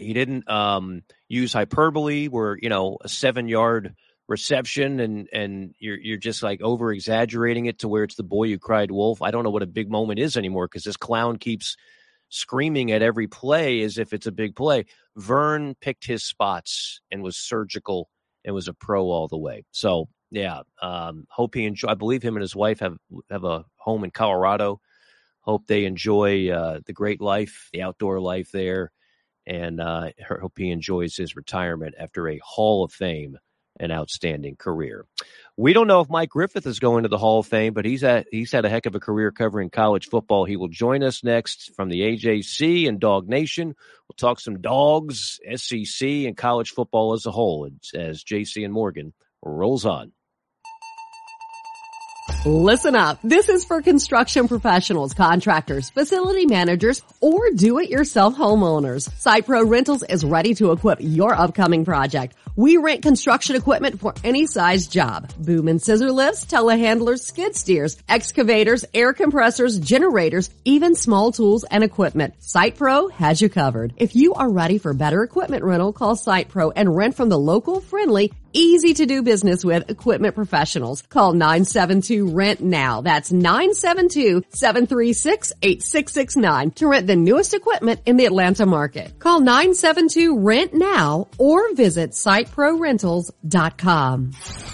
use hyperbole where, a 7-yard reception and you're just like over exaggerating it to where it's the boy who cried wolf. I don't know what a big moment is anymore because this clown keeps screaming at every play as if it's a big play. Vern picked his spots and was surgical and was a pro all the way. So yeah, hope he enjoy. I believe him and his wife have a home in Colorado. Hope they enjoy the great life, the outdoor life there. And hope he enjoys his retirement after a Hall of Fame and outstanding career. We don't know if Mike Griffith is going to the Hall of Fame, but he's had a heck of a career covering college football. He will join us next from the AJC and Dog Nation. We'll talk some dogs, SEC, and college football as a whole as JC and Morgan rolls on. Listen up. This is for construction professionals, contractors, facility managers, or do-it-yourself homeowners. SitePro Rentals is ready to equip your upcoming project. We rent construction equipment for any size job. Boom and scissor lifts, telehandlers, skid steers, excavators, air compressors, generators, even small tools and equipment. SitePro has you covered. If you are ready for better equipment rental, call SitePro and rent from the local, friendly, easy to do business with equipment professionals. Call 972-RENT-NOW. That's 972-736-8669 to rent the newest equipment in the Atlanta market. Call 972-RENT-NOW or visit SiteProRentals.com.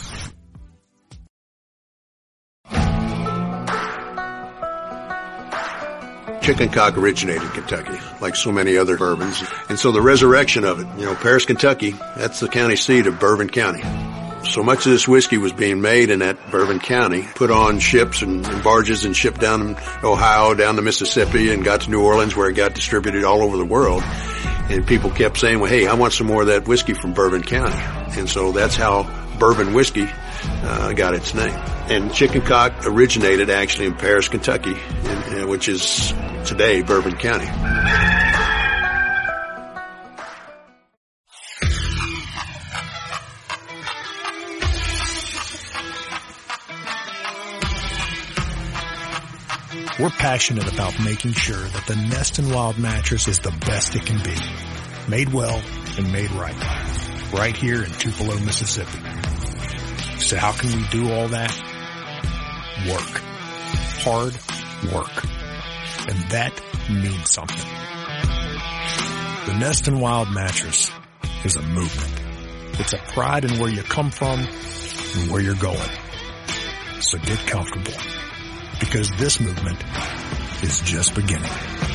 Chicken cock originated in Kentucky, like so many other bourbons. And so the resurrection of it, Paris, Kentucky, that's the county seat of Bourbon County. So much of this whiskey was being made in that Bourbon County, put on ships and barges and shipped down Ohio, down to Mississippi, and got to New Orleans where it got distributed all over the world. And people kept saying, well, hey, I want some more of that whiskey from Bourbon County. And so that's how bourbon whiskey got its name. And chicken cock originated actually in Paris, Kentucky, which is today Bourbon County. We're passionate about making sure that the Nest and Wild mattress is the best it can be. Made well and made right. Right here in Tupelo, Mississippi. So how can we do all that? Work. Hard work. And that means something. The Nest and Wild mattress is a movement. It's a pride in where you come from and where you're going. So get comfortable. Because this movement is just beginning.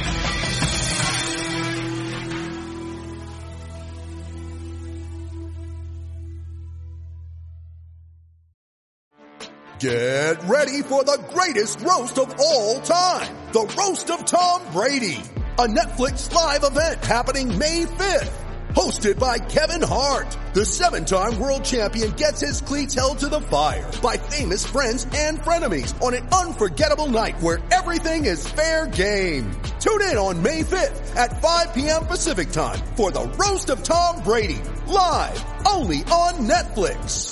Get ready for the greatest roast of all time. The Roast of Tom Brady. A Netflix live event happening May 5th. Hosted by Kevin Hart, the 7-time world champion gets his cleats held to the fire by famous friends and frenemies on an unforgettable night where everything is fair game. Tune in on May 5th at 5 p.m. Pacific time for the Roast of Tom Brady, live only on Netflix.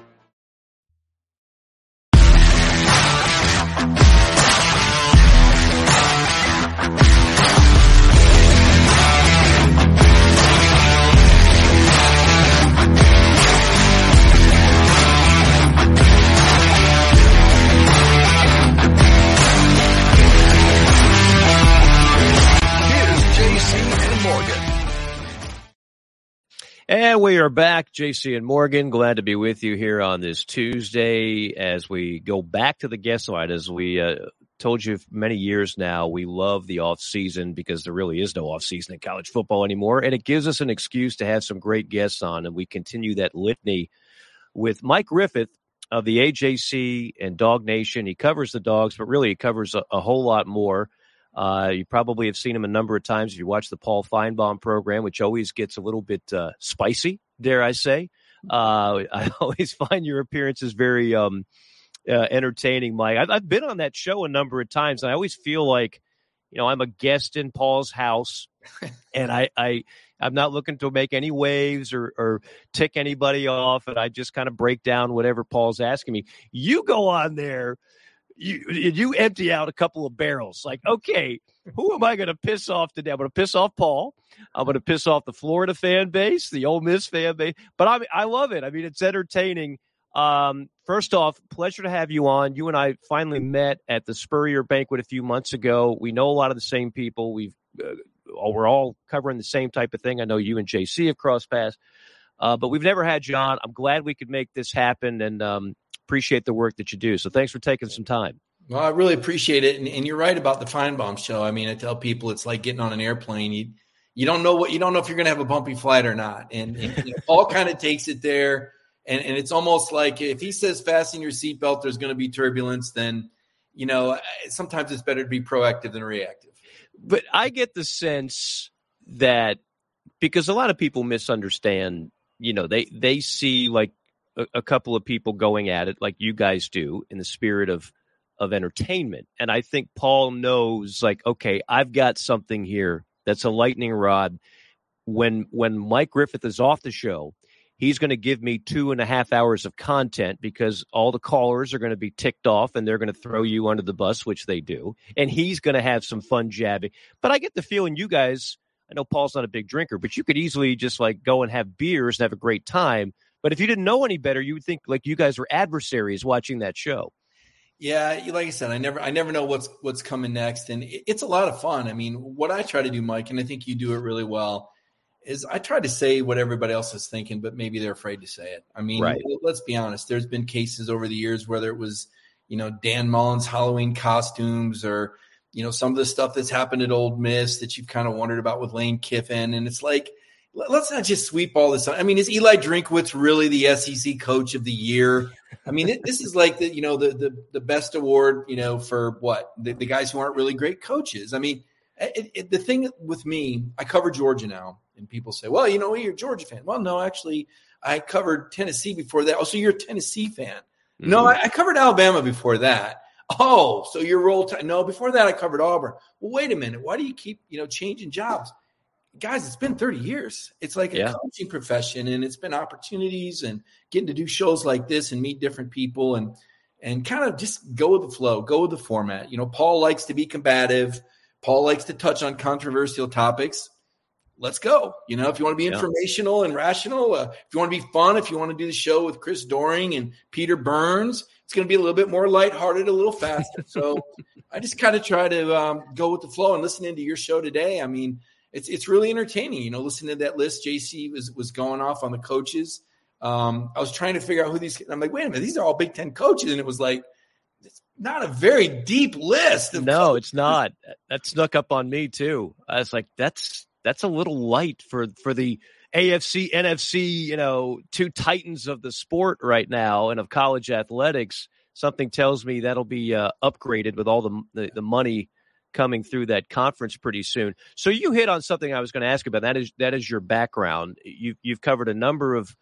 And we are back, JC and Morgan. Glad to be with you here on this Tuesday as we go back to the guest line. As we told you for many years now, we love the off season because there really is no off season in college football anymore. And it gives us an excuse to have some great guests on. And we continue that litany with Mike Griffith of the AJC and Dog Nation. He covers the Dogs, but really he covers a whole lot more. You probably have seen him a number of times if you watch the Paul Feinbaum program, which always gets a little bit spicy, dare I say. I always find your appearances very entertaining, Mike. I've been on that show a number of times, and I always feel like, you know, I'm a guest in Paul's house, and I'm not looking to make any waves or tick anybody off, and I just kind of break down whatever Paul's asking me. You go on there. You empty out a couple of barrels. Like, okay, who am I going to piss off today? I'm going to piss off Paul. I'm going to piss off the Florida fan base, the Ole Miss fan base. But I love it. I mean, it's entertaining. First off, pleasure to have you on. You and I finally met at the Spurrier banquet a few months ago. We know a lot of the same people. We're all covering the same type of thing. I know you and JC have crossed paths, but we've never had you on. I'm glad we could make this happen, and appreciate the work that you do. So thanks for taking some time. Well, I really appreciate it. And you're right about the Feinbaum show. I mean, I tell people it's like getting on an airplane. You don't know if you're going to have a bumpy flight or not. And Paul kind of takes it there. And it's almost like if he says fasten your seatbelt, there's going to be turbulence, then, you know, sometimes it's better to be proactive than reactive. But I get the sense that because a lot of people misunderstand, you know, they see like a couple of people going at it like you guys do in the spirit of entertainment. And I think Paul knows, like, okay, I've got something here that's a lightning rod. When Mike Griffith is off the show, he's going to give me 2.5 hours of content because all the callers are going to be ticked off and they're going to throw you under the bus, which they do. And he's going to have some fun jabbing. But I get the feeling you guys, I know Paul's not a big drinker, but you could easily just like go and have beers and have a great time. But if you didn't know any better, you would think like you guys were adversaries watching that show. Yeah, like I said, I never know what's coming next, and it's a lot of fun. I mean, what I try to do, Mike, and I think you do it really well, is I try to say what everybody else is thinking, but maybe they're afraid to say it. I mean, right. Let's be honest. There's been cases over the years, whether it was, you know, Dan Mullen's Halloween costumes or, you know, some of the stuff that's happened at Ole Miss that you've kind of wondered about with Lane Kiffin, and it's like, let's not just sweep all this. I mean, is Eli Drinkwitz really the SEC Coach of the Year? I mean, this is like the best award, for what the guys who aren't really great coaches. I mean, the thing with me, I cover Georgia now, and people say, "Well, you're a Georgia fan." Well, no, actually, I covered Tennessee before that. Oh, so you're a Tennessee fan? Mm-hmm. No, I covered Alabama before that. Oh, so your role? No, before that, I covered Auburn. Well, wait a minute. Why do you keep changing jobs? Guys, it's been 30 years. It's like a coaching profession, and it's been opportunities and getting to do shows like this and meet different people and kind of just go with the flow, go with the format. Paul likes to be combative. Paul likes to touch on controversial topics. Let's go. If you want to be informational and rational, if you want to be fun, if you want to do the show with Chris Doring and Peter Burns, it's going to be a little bit more lighthearted, a little faster. So I just kind of try to go with the flow, and listening to your show today, I mean, it's really entertaining, listening to that list. JC was going off on the coaches. I was trying to figure out who these. I'm like, wait a minute, these are all Big Ten coaches, and it was like, it's not a very deep list. No, it's not. That snuck up on me too. I was like, that's a little light for the AFC, NFC, two titans of the sport right now and of college athletics. Something tells me that'll be upgraded with all the money coming through that conference pretty soon. So you hit on something I was going to ask about. That is your background. You've covered a number of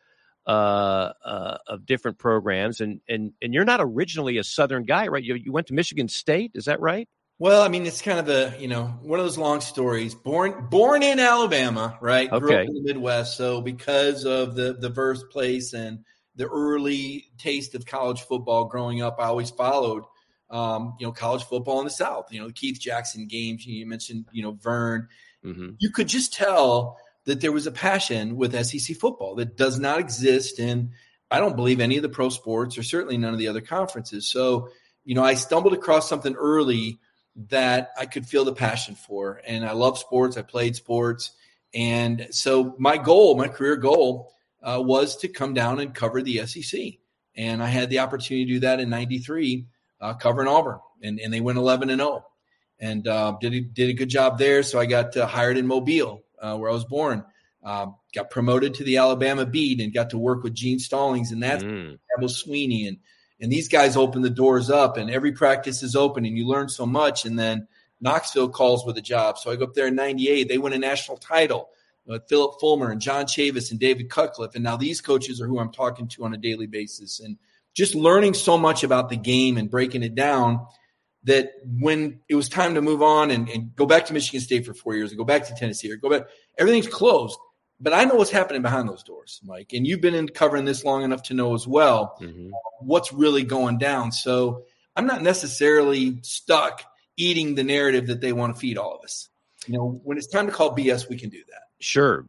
different programs, and you're not originally a Southern guy, right? You went to Michigan State, is that right? Well, I mean, it's kind of one of those long stories. Born in Alabama, right? Okay. Grew up in the Midwest. So because of the birthplace and the early taste of college football growing up, I always followed college football in the South, the Keith Jackson games. You mentioned, Vern. Mm-hmm. You could just tell that there was a passion with SEC football that does not exist in, I don't believe, any of the pro sports or certainly none of the other conferences. So, I stumbled across something early that I could feel the passion for. And I love sports. I played sports. And so my career goal was to come down and cover the SEC. And I had the opportunity to do that in 93. Covering Auburn, and they went 11-0, and did a good job there. So I got hired in Mobile, where I was born. Got promoted to the Alabama beat and got to work with Gene Stallings and that's Abel Sweeney, and these guys opened the doors up, and every practice is open, and you learn so much. And then Knoxville calls with a job, so I go up there in '98. They win a national title with Philip Fulmer and John Chavis and David Cutcliffe, and now these coaches are who I'm talking to on a daily basis, and just learning so much about the game and breaking it down that when it was time to move on and go back to Michigan State for 4 years and go back to Tennessee or go back, everything's closed. But I know what's happening behind those doors, Mike, and you've been covering this long enough to know as well what's really going down. So I'm not necessarily stuck eating the narrative that they want to feed all of us. When it's time to call BS, we can do that. Sure.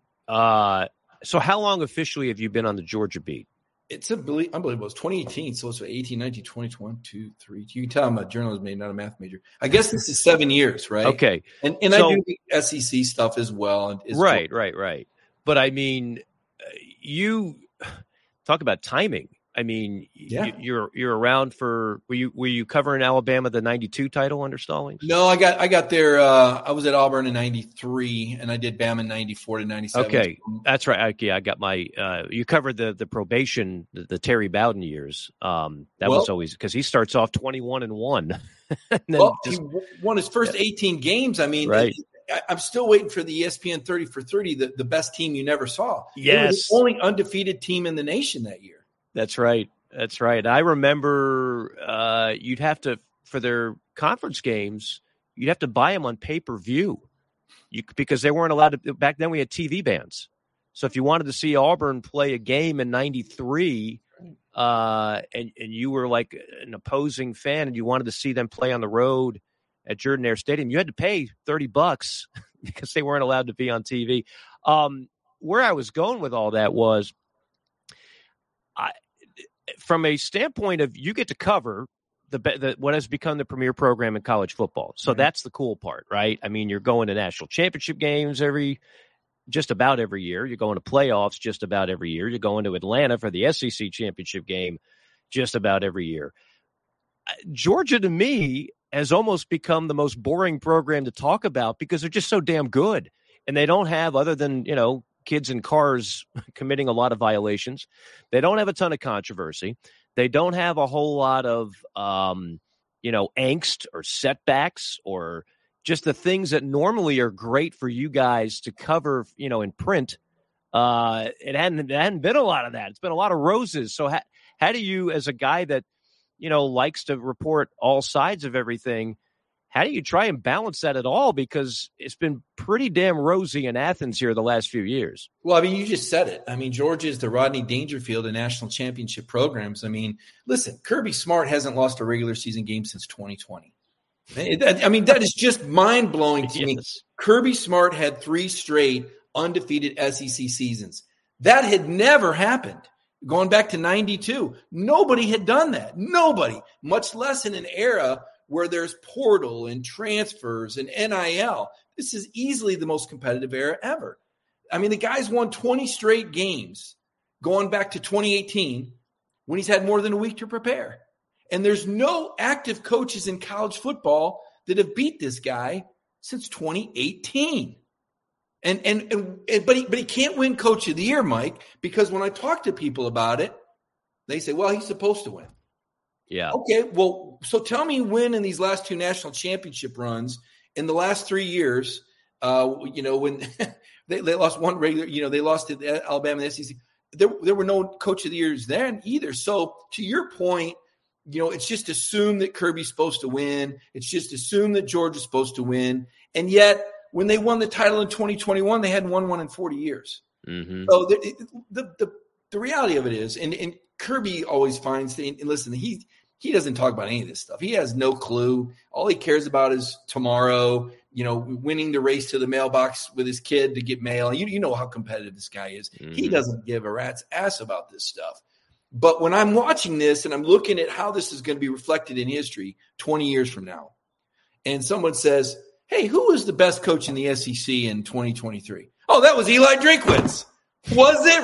So how long officially have you been on the Georgia beat? It's unbelievable. It's 2018, so it's 18, 19, 20, 21, 2, 3. You can tell I'm a journalism major, not a math major. I guess this is 7 years, right? Okay. And so, I do the SEC stuff as well. Right. But I mean, you talk about timing. I mean, you're around for were you covering Alabama the 92 title under Stallings? No, I got there. I was at Auburn in 93, and I did Bama in 94 to 97. Okay, that's right. Okay, I got my. You covered the probation, the Terry Bowden years. Was always because he starts off 21-1. He won his first 18 games. I mean, right. I'm still waiting for the ESPN 30 for 30, the best team you never saw. Yes, they were the only undefeated team in the nation that year. That's right. I remember you'd have to, for their conference games, you'd have to buy them on pay-per-view because they weren't allowed to. Back then we had TV bans. So if you wanted to see Auburn play a game in 93 and you were like an opposing fan and you wanted to see them play on the road at Jordan Hare Stadium, you had to pay $30 because they weren't allowed to be on TV. Where I was going with all that was, from a standpoint of you get to cover the what has become the premier program in college football. So that's the cool part, right? I mean, you're going to national championship games just about every year. You're going to playoffs just about every year. You're going to Atlanta for the SEC championship game just about every year. Georgia, to me, has almost become the most boring program to talk about because they're just so damn good. And they don't have, other than, kids in cars committing a lot of violations. They don't have a ton of controversy. They don't have a whole lot of, angst or setbacks or just the things that normally are great for you guys to cover, in print. It hadn't been a lot of that. It's been a lot of roses. So how do you, as a guy that, likes to report all sides of everything, how do you try and balance that at all? Because it's been pretty damn rosy in Athens here the last few years. Well, I mean, you just said it. I mean, Georgia is the Rodney Dangerfield of national championship programs. I mean, listen, Kirby Smart hasn't lost a regular season game since 2020. I mean, that is just mind-blowing to me. Kirby Smart had 3 straight undefeated SEC seasons. That had never happened. Going back to 92, nobody had done that. Nobody, much less in an era where there's portal and transfers and NIL. This is easily the most competitive era ever. I mean, the guy's won 20 straight games going back to 2018 when he's had more than a week to prepare. And there's no active coaches in college football that have beat this guy since 2018. But he can't win Coach of the Year, Mike, because when I talk to people about it, they say, well, he's supposed to win. Yeah. Okay, well, so tell me when in these last 2 national championship runs in the last 3 years, when they lost one regular, they lost to Alabama and the SEC. There were no Coach of the Years then either. So to your point, it's just assumed that Kirby's supposed to win. It's just assumed that Georgia's supposed to win. And yet, when they won the title in 2021, they hadn't won one in 40 years. Mm-hmm. So the reality of it is, and Kirby always finds things. And listen, he doesn't talk about any of this stuff. He has no clue. All he cares about is tomorrow, winning the race to the mailbox with his kid to get mail. You know how competitive this guy is. Mm-hmm. He doesn't give a rat's ass about this stuff. But when I'm watching this and I'm looking at how this is going to be reflected in history 20 years from now, and someone says, hey, who was the best coach in the SEC in 2023? Oh, that was Eli Drinkwitz. Was it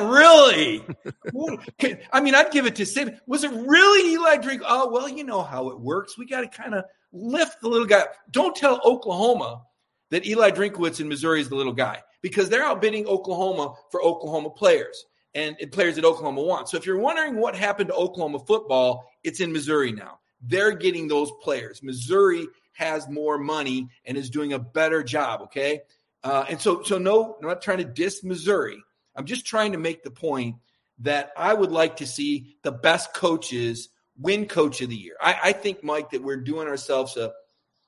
really? I mean, I'd give it to Saban. Was it really Eli Drinkwitz? Oh, well, you know how it works. We got to kind of lift the little guy. Don't tell Oklahoma that Eli Drinkwitz in Missouri is the little guy, because they're outbidding Oklahoma for Oklahoma players and players that Oklahoma wants. So if you're wondering what happened to Oklahoma football, it's in Missouri now. They're getting those players. Missouri has more money and is doing a better job, okay? And so no, I'm not trying to diss Missouri. I'm just trying to make the point that I would like to see the best coaches win Coach of the Year. I think, Mike, that we're doing ourselves an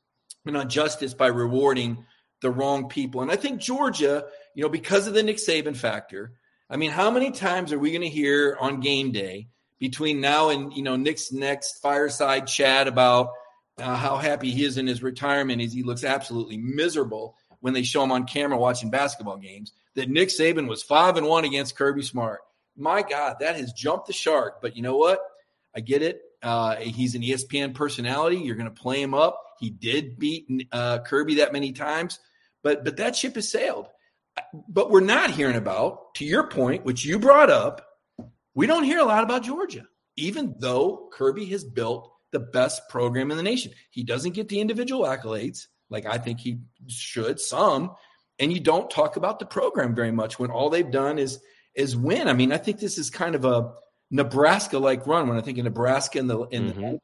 injustice by rewarding the wrong people. And I think Georgia, because of the Nick Saban factor, I mean, how many times are we going to hear on game day between now and, Nick's next fireside chat about how happy he is in his retirement as he looks absolutely miserable when they show him on camera watching basketball games, that Nick Saban was 5-1 against Kirby Smart. My God, that has jumped the shark. But you know what? I get it. He's an ESPN personality. You're going to play him up. He did beat Kirby that many times, but that ship has sailed. But we're not hearing about, to your point, which you brought up, we don't hear a lot about Georgia, even though Kirby has built the best program in the nation. He doesn't get the individual accolades like I think he should, some, and you don't talk about the program very much when all they've done is win. I mean, I think this is kind of a Nebraska-like run. When I think of Nebraska in the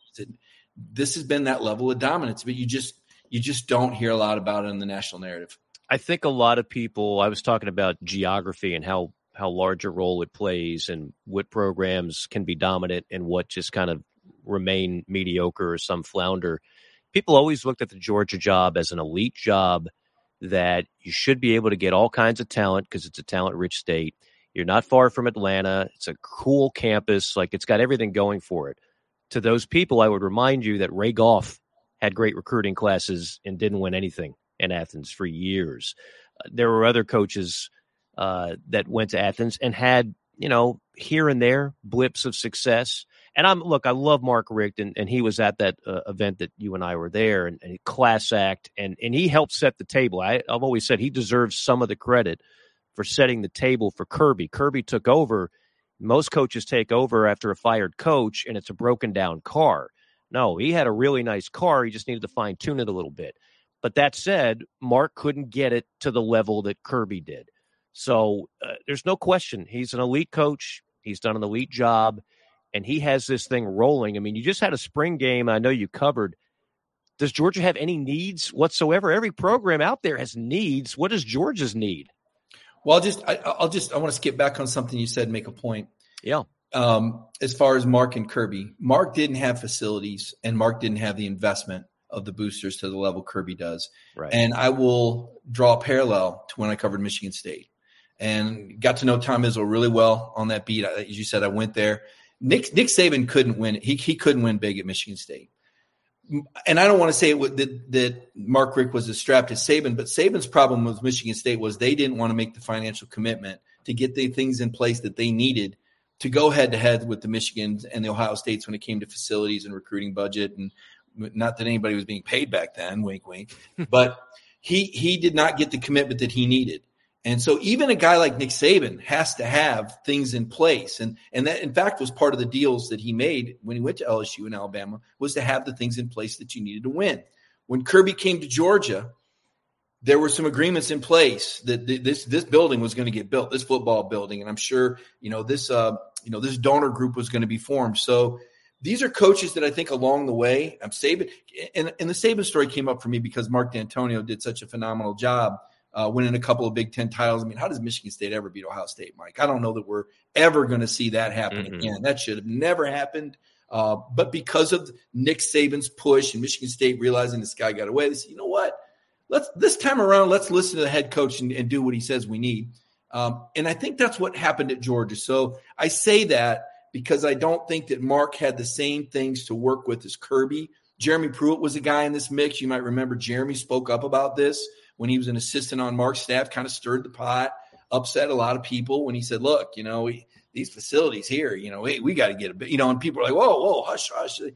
this has been that level of dominance, but you just don't hear a lot about it in the national narrative. I think a lot of people, I was talking about geography and how large a role it plays and what programs can be dominant and what just kind of remain mediocre or some flounder. People always looked at the Georgia job as an elite job that you should be able to get all kinds of talent because it's a talent-rich state. You're not far from Atlanta. It's a cool campus. Like, it's got everything going for it. To those people, I would remind you that Ray Goff had great recruiting classes and didn't win anything in Athens for years. There were other coaches that went to Athens and had, here and there blips of success. And I love Mark Richt, and he was at that event that you and I were there, and class act, and he helped set the table. I've always said he deserves some of the credit for setting the table for Kirby. Kirby took over. Most coaches take over after a fired coach, and it's a broken down car. No, he had a really nice car. He just needed to fine tune it a little bit. But that said, Mark couldn't get it to the level that Kirby did. So there's no question. He's an elite coach. He's done an elite job, and he has this thing rolling. I mean, you just had a spring game. I know you covered. Does Georgia have any needs whatsoever? Every program out there has needs. What does Georgia's need? Well, I want to skip back on something you said and make a point. Yeah. As far as Mark and Kirby, Mark didn't have facilities and Mark didn't have the investment of the boosters to the level Kirby does. Right. And I will draw a parallel to when I covered Michigan State and got to know Tom Izzo really well on that beat. As you said, I went there. Nick Saban couldn't win. He couldn't win big at Michigan State. And I don't want to say that Mark Richt was as strapped as Saban, but Saban's problem with Michigan State was they didn't want to make the financial commitment to get the things in place that they needed to go head-to-head with the Michigans and the Ohio States when it came to facilities and recruiting budget. And not that anybody was being paid back then, wink, wink. But he did not get the commitment that he needed. And so even a guy like Nick Saban has to have things in place. And that, in fact, was part of the deals that he made when he went to LSU in Alabama, was to have the things in place that you needed to win. When Kirby came to Georgia, there were some agreements in place that this building was going to get built, this football building. And I'm sure, this donor group was going to be formed. So these are coaches that I think along the way, Saban, and the Saban story came up for me because Mark D'Antonio did such a phenomenal job winning a couple of Big Ten titles. I mean, how does Michigan State ever beat Ohio State, Mike? I don't know that we're ever going to see that happen again. That should have never happened. But because of Nick Saban's push and Michigan State realizing this guy got away, they said, you know what? This time around, let's listen to the head coach and do what he says we need. And I think that's what happened at Georgia. So I say that because I don't think that Mark had the same things to work with as Kirby. Jeremy Pruitt was a guy in this mix. You might remember Jeremy spoke up about this when he was an assistant on Mark's staff, kind of stirred the pot, upset a lot of people when he said, look, these facilities here, we got to get a bit, and people are like, whoa, hush.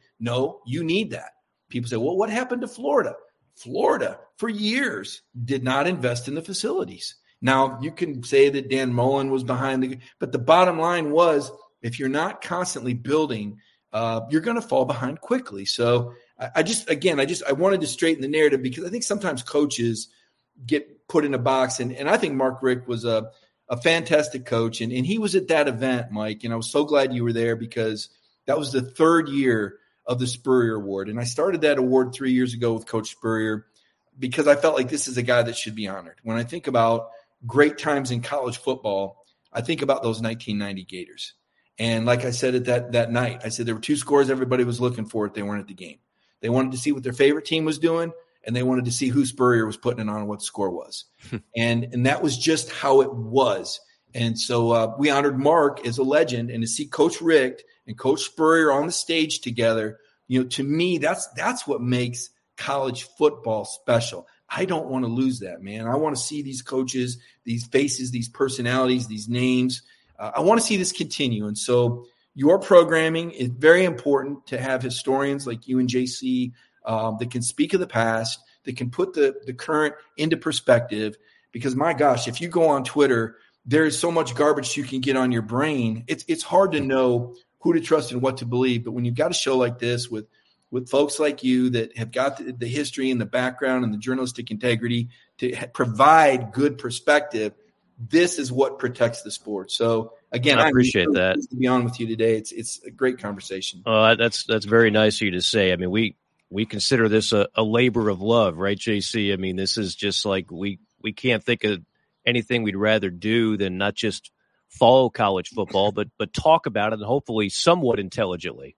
No, you need that. People say, well, what happened to Florida? Florida, for years, did not invest in the facilities. Now, you can say that Dan Mullen was behind but the bottom line was, if you're not constantly building, you're going to fall behind quickly. So I wanted to straighten the narrative because I think sometimes coaches get put in a box. And I think Mark Richt was a fantastic coach. And he was at that event, Mike. And I was so glad you were there because that was the third year of the Spurrier Award. And I started that award 3 years ago with Coach Spurrier because I felt like this is a guy that should be honored. When I think about great times in college football, I think about those 1990 Gators. And like I said at that night, I said there were two scores everybody was looking for if they weren't at the game. They wanted to see what their favorite team was doing, and they wanted to see who Spurrier was putting it on and what the score was. and that was just how it was. And so we honored Mark as a legend, and to see Coach Richt and Coach Spurrier on the stage together, to me, that's what makes college football special. I don't want to lose that, man. I want to see these coaches, these faces, these personalities, these names. I want to see this continue. And so your programming is very important to have historians like you and JC that can speak of the past, that can put the current into perspective. Because, my gosh, if you go on Twitter, there is so much garbage you can get on your brain. It's hard to know who to trust and what to believe. But when you've got a show like this with folks like you that have got the history and the background and the journalistic integrity to provide good perspective, this is what protects the sport. So again, I appreciate that. To be on with you today, it's a great conversation. That's very nice of you to say. I mean, we consider this a labor of love, right, JC? I mean, this is just like we can't think of anything we'd rather do than not just follow college football, but talk about it and hopefully somewhat intelligently.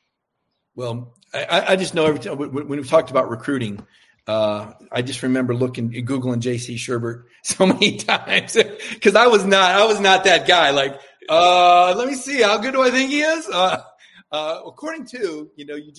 Well, I just know every time when we've talked about recruiting, I just remember Googling J.C. Sherbert so many times because I was not that guy. Like, let me see, how good do I think he is? According to,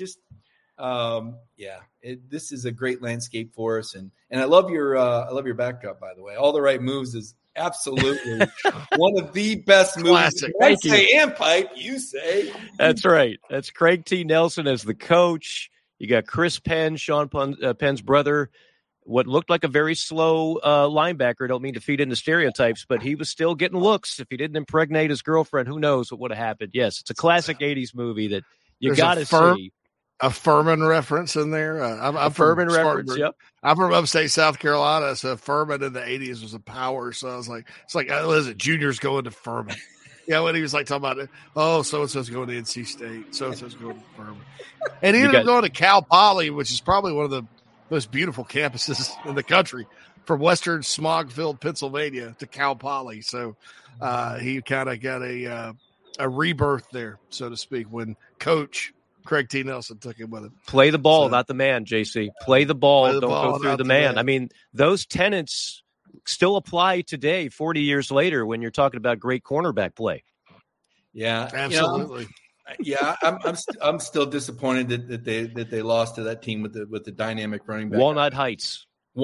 this is a great landscape for us. And I love your backdrop, by the way. All the Right Moves is absolutely one of the best movies. Classic. I say and pipe, you say. That's right. That's Craig T. Nelson as the coach. You got Chris Penn, Sean Penn's brother, what looked like a very slow linebacker. Don't mean to feed into stereotypes, but he was still getting looks. If he didn't impregnate his girlfriend, who knows what would have happened. Yes, it's a classic 80s movie that you got to see. a Furman reference in there. I'm Furman reference. Yep. I'm from upstate South Carolina, so Furman in the 80s was a power. So I was like, it's like, what is it? Junior's going to Furman. Yeah, when he was like talking about it, so and so's going to NC State, so and so's going to Furman, and he ended up going to Cal Poly, which is probably one of the most beautiful campuses in the country, from Western smog-filled Pennsylvania to Cal Poly. So he kind of got a rebirth there, so to speak, when Coach Craig T. Nelson took him with him. Play the ball, not the man, JC. Play the ball, don't go through the man. I mean, those tenets still apply today, 40 years later, when you're talking about great cornerback play. Yeah, absolutely. I'm still disappointed that they lost to that team with the dynamic running back. Walnut Heights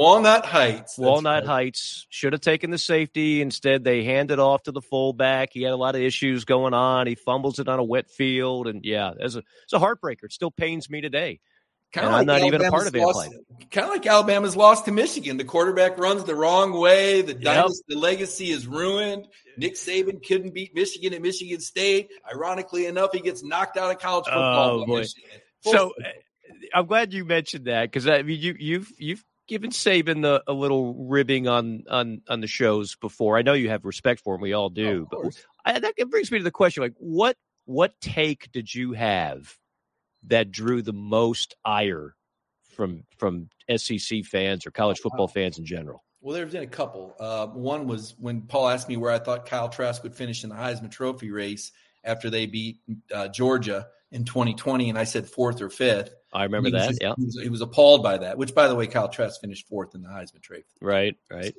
should have taken the safety. Instead, they handed off to the fullback. He had a lot of issues going on. He fumbles it on a wet field, and it's a heartbreaker. It still pains me today. I'm not even a part of it. Kind of like Alabama's lost to Michigan. The quarterback runs the wrong way. The legacy is ruined. Nick Saban couldn't beat Michigan at Michigan State. Ironically enough, he gets knocked out of college football. Oh, boy. So I'm glad you mentioned that, because I mean, you've given Saban a little ribbing on the shows before. I know you have respect for him. We all do. But that brings me to the question: like, what take did you have that drew the most ire from SEC fans or college football fans in general? Well, there's been a couple. One was when Paul asked me where I thought Kyle Trask would finish in the Heisman Trophy race after they beat Georgia in 2020, and I said 4th or 5th. I remember that. Yeah, he was appalled by that. Which, by the way, Kyle Trask finished 4th in the Heisman Trophy. Right.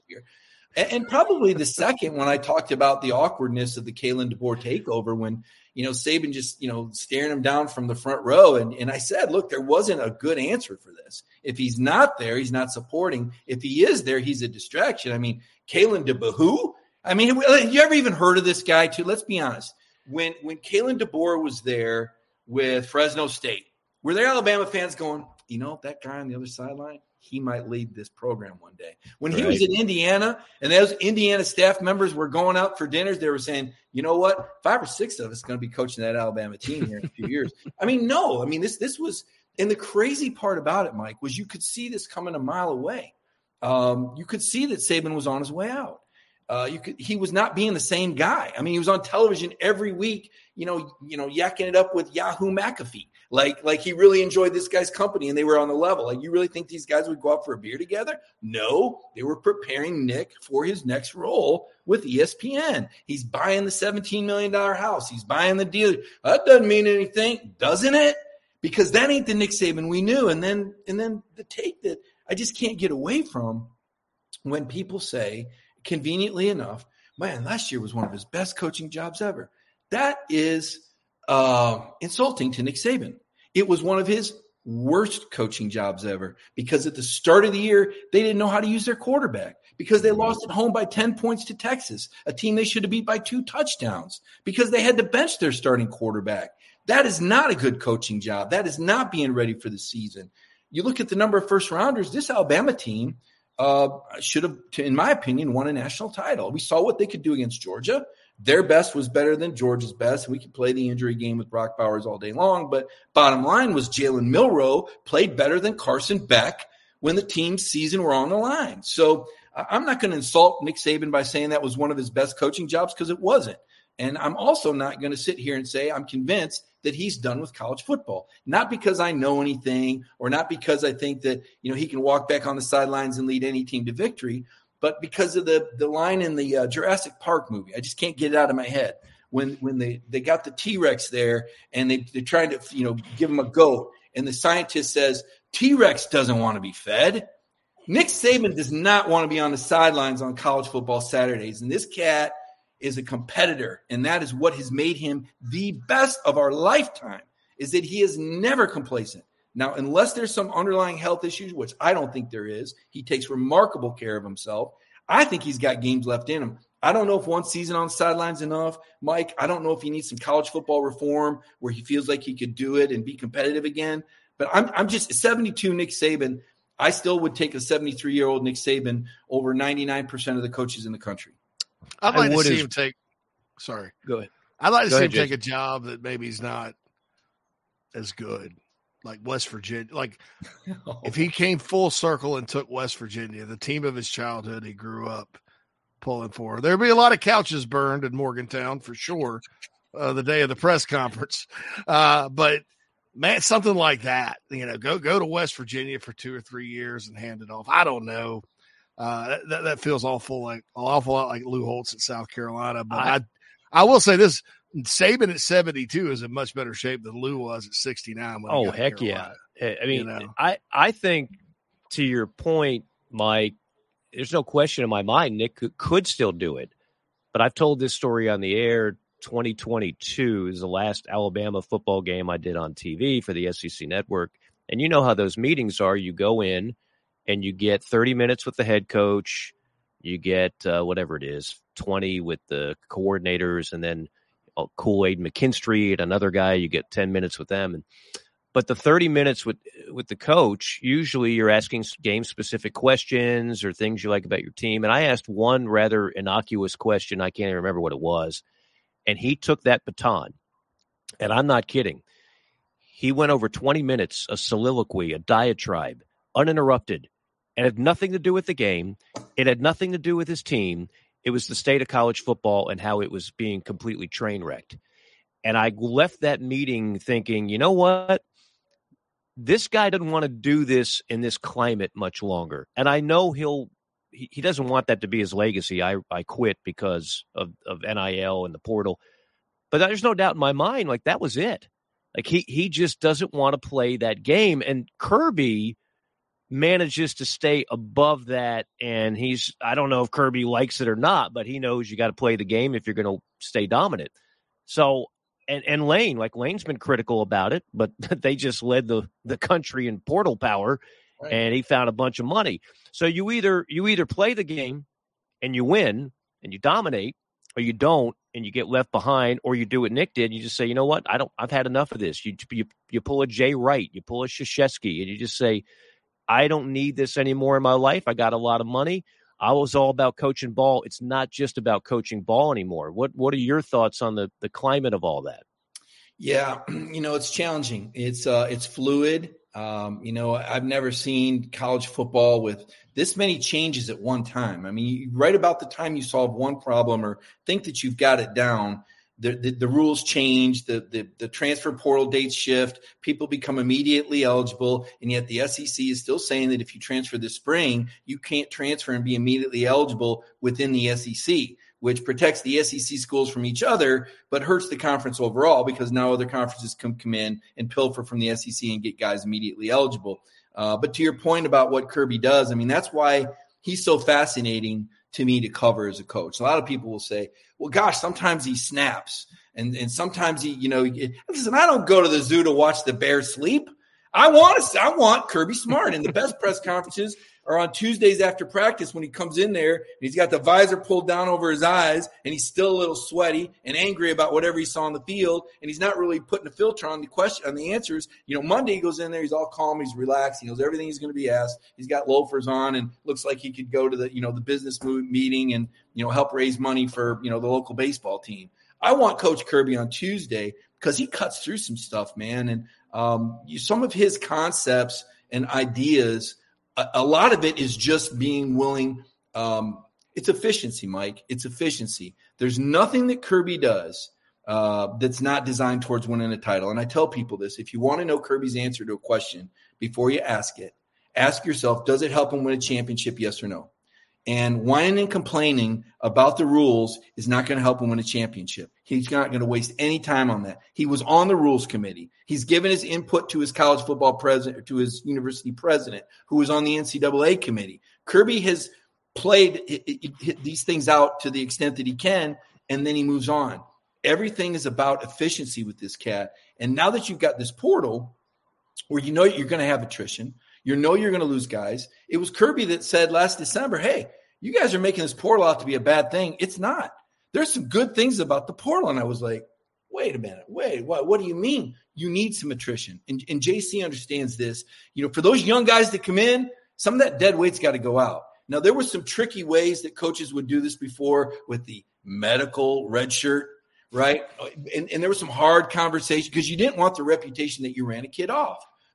And probably the second, when I talked about the awkwardness of the Kalen DeBoer takeover, when Saban just staring him down from the front row, and I said, look, there wasn't a good answer for this. If he's not there, he's not supporting. If he is there, he's a distraction. I mean, Kalen DeBoer. I mean, have you ever even heard of this guy? Too? Let's be honest. When Kalen DeBoer was there with Fresno State, were there Alabama fans going, that guy on the other sideline, he might lead this program one day? When he was in Indiana and those Indiana staff members were going out for dinners, they were saying, you know what, 5 or 6 of us are going to be coaching that Alabama team here in a few years. I mean, no. I mean, this was – and the crazy part about it, Mike, was you could see this coming a mile away. You could see that Saban was on his way out. He was not being the same guy. I mean, he was on television every week, yakking it up with Yahoo McAfee. Like he really enjoyed this guy's company and they were on the level. Like, you really think these guys would go out for a beer together? No, they were preparing Nick for his next role with ESPN. He's buying the $17 million house. He's buying the deal. That doesn't mean anything, doesn't it? Because that ain't the Nick Saban we knew. And then the take that I just can't get away from, when people say, conveniently enough, man, last year was one of his best coaching jobs ever. That is insulting to Nick Saban. It was one of his worst coaching jobs ever, because at the start of the year, they didn't know how to use their quarterback, because they lost at home by 10 points to Texas, a team they should have beat by 2 touchdowns, because they had to bench their starting quarterback. That is not a good coaching job. That is not being ready for the season. You look at the number of first rounders, this Alabama team should have, in my opinion, won a national title. We saw what they could do against Georgia. Their best was better than Georgia's best. We could play the injury game with Brock Bowers all day long, but bottom line was Jalen Milroe played better than Carson Beck when the team's season were on the line. So I'm not going to insult Nick Saban by saying that was one of his best coaching jobs, because it wasn't. And I'm also not going to sit here and say I'm convinced that he's done with college football, not because I know anything or not because I think that, he can walk back on the sidelines and lead any team to victory, but because of the line in the Jurassic Park movie. I just can't get it out of my head. When they got the T-Rex there and they're trying to, give him a goat, and the scientist says, T-Rex doesn't want to be fed. Nick Saban does not want to be on the sidelines on college football Saturdays. And this cat is a competitor, and that is what has made him the best of our lifetime, is that he is never complacent. Now, unless there's some underlying health issues, which I don't think there is, he takes remarkable care of himself. I think he's got games left in him. I don't know if one season on the sidelines enough, Mike. I don't know if he needs some college football reform where he feels like he could do it and be competitive again. But I'm just 72 Nick Saban. I still would take a 73-year-old Nick Saban over 99% of the coaches in the country. I'd like to see him take – sorry. Go ahead. I'd like to see him take a job that maybe he's not as good. like West Virginia. Like if he came full circle and took West Virginia, the team of his childhood he grew up pulling for, there'd be a lot of couches burned in Morgantown for sure the day of the press conference. But man, something like that, go to West Virginia for 2 or 3 years and hand it off. I don't know. That feels an awful lot like Lou Holtz at South Carolina. But I will say this: Saban at 72 is in much better shape than Lou was at 69. Oh, heck yeah! I mean, I think to your point, Mike, there's no question in my mind Nick could still do it. But I've told this story on the air. 2022 is the last Alabama football game I did on TV for the SEC network. And you know how those meetings are. You go in and you get 30 minutes with the head coach. You get whatever it is, 20 with the coordinators, and then Kool-Aid McKinstry and another guy. You get 10 minutes with them. But the 30 minutes with the coach, usually you're asking game-specific questions or things you like about your team. And I asked one rather innocuous question. I can't even remember what it was. And he took that baton, and I'm not kidding. He went over 20 minutes, a soliloquy, a diatribe, uninterrupted. And it had nothing to do with the game. It had nothing to do with his team. It was the state of college football and how it was being completely train wrecked. And I left that meeting thinking, you know what? This guy doesn't want to do this in this climate much longer. And I know he doesn't want that to be his legacy. I quit because of NIL and the portal. But there's no doubt in my mind, like, that was it. Like, he just doesn't want to play that game. And Kirby manages to stay above that. And I don't know if Kirby likes it or not, but he knows you got to play the game if you're going to stay dominant. So, and Lane's been critical about it, but they just led the country in portal power. Right. And he found a bunch of money. So you either play the game and you win and you dominate, or you don't and you get left behind, or you do what Nick did. You just say, you know what? I've had enough of this. You pull a Jay Wright, you pull a Krzyzewski, and you just say, I don't need this anymore in my life. I got a lot of money. I was all about coaching ball. It's not just about coaching ball anymore. What are your thoughts on the climate of all that? Yeah, it's challenging. It's fluid. I've never seen college football with this many changes at one time. I mean, right about the time you solve one problem or think that you've got it down, the rules change, the transfer portal dates shift, people become immediately eligible, and yet the SEC is still saying that if you transfer this spring, you can't transfer and be immediately eligible within the SEC, which protects the SEC schools from each other, but hurts the conference overall because now other conferences come in and pilfer from the SEC and get guys immediately eligible. But to your point about what Kirby does, I mean, that's why he's so fascinating to me to cover as a coach. A lot of people will say, well, gosh, sometimes he snaps and sometimes listen, I don't go to the zoo to watch the bears sleep. I want Kirby Smart, and the best press conferences are on Tuesdays after practice when he comes in there and he's got the visor pulled down over his eyes and he's still a little sweaty and angry about whatever he saw on the field, and he's not really putting a filter on the answers. Monday he goes in there, he's all calm, he's relaxed, he knows everything he's going to be asked. He's got loafers on and looks like he could go to the business meeting and help raise money for the local baseball team. I want Coach Kirby on Tuesday because he cuts through some stuff, man, and some of his concepts and ideas. A lot of it is just being willing. It's efficiency, Mike. It's efficiency. There's nothing that Kirby does that's not designed towards winning a title. And I tell people this: if you want to know Kirby's answer to a question before you ask it, ask yourself, does it help him win a championship, yes or no? And whining and complaining about the rules is not going to help him win a championship. He's not going to waste any time on that. He was on the rules committee. He's given his input to his college football president, or to his university president, who was on the NCAA committee. Kirby has played these things out to the extent that he can, and then he moves on. Everything is about efficiency with this cat. And now that you've got this portal where you're going to have attrition, you're going to lose guys. It was Kirby that said last December, hey, you guys are making this portal out to be a bad thing. It's not. There's some good things about the portal. And I was like, wait a minute. What do you mean? You need some attrition. And JC understands this. For those young guys that come in, some of that dead weight's got to go out. Now, there were some tricky ways that coaches would do this before with the medical red shirt, right? And there was some hard conversation because you didn't want the reputation that you ran a kid off.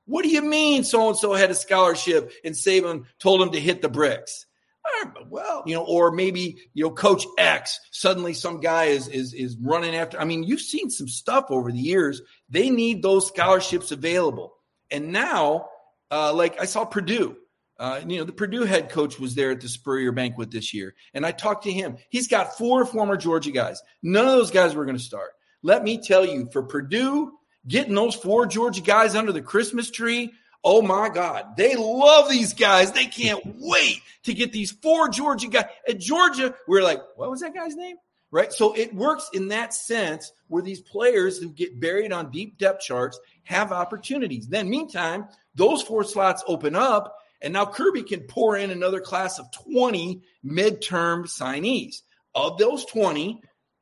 What do you mean so-and-so had a scholarship and Saban told him to hit the bricks? Well, or maybe, Coach X, suddenly some guy is running after. I mean, you've seen some stuff over the years. They need those scholarships available. And now, like I saw Purdue, the Purdue head coach was there at the Spurrier banquet this year. And I talked to him. He's got 4 former Georgia guys. None of those guys were going to start. Let me tell you, for Purdue, getting those 4 Georgia guys under the Christmas tree, oh, my God. They love these guys. They can't wait to get these 4 Georgia guys. At Georgia, we're like, what was that guy's name? Right? So it works in that sense where these players who get buried on deep depth charts have opportunities. Then, meantime, those 4 slots open up, and now Kirby can pour in another class of 20 midterm signees. Of those 20,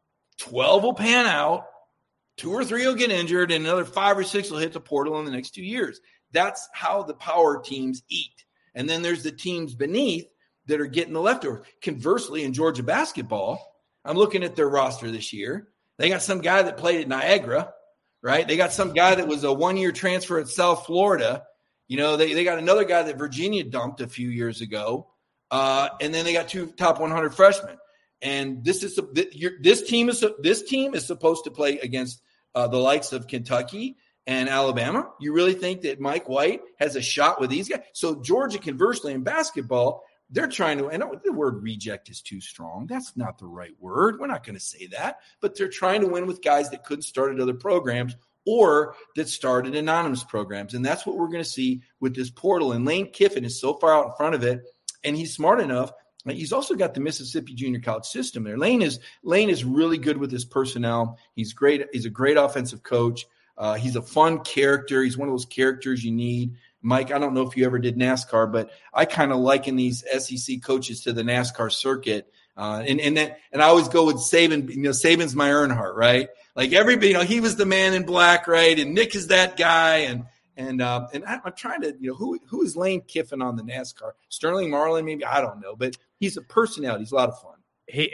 12 will pan out, 2 or 3 will get injured, and another 5 or 6 will hit the portal in the next 2 years. That's how the power teams eat. And then there's the teams beneath that are getting the leftovers. Conversely, in Georgia basketball, I'm looking at their roster this year. They got some guy that played at Niagara, right? They got some guy that was a 1-year transfer at South Florida. They got another guy that Virginia dumped a few years ago. And then they got 2 top 100 freshmen. And this team is supposed to play against the likes of Kentucky and Alabama. You really think that Mike White has a shot with these guys? So Georgia, conversely, in basketball, they're trying to – and the word reject is too strong. That's not the right word. We're not going to say that. But they're trying to win with guys that couldn't start at other programs or that started anonymous programs. And that's what we're going to see with this portal. And Lane Kiffin is so far out in front of it, and he's smart enough. He's also got the Mississippi junior college system there. Lane is really good with his personnel. He's great. He's a great offensive coach. He's a fun character. He's one of those characters you need. Mike, I don't know if you ever did NASCAR, but I kind of liken these SEC coaches to the NASCAR circuit. And I always go with Saban. Saban's my Earnhardt, right? Like everybody, he was the man in black, right? And Nick is that guy. And I'm trying to, who is Lane Kiffin on the NASCAR? Sterling Marlin, maybe, I don't know, but he's a personality. He's a lot of fun.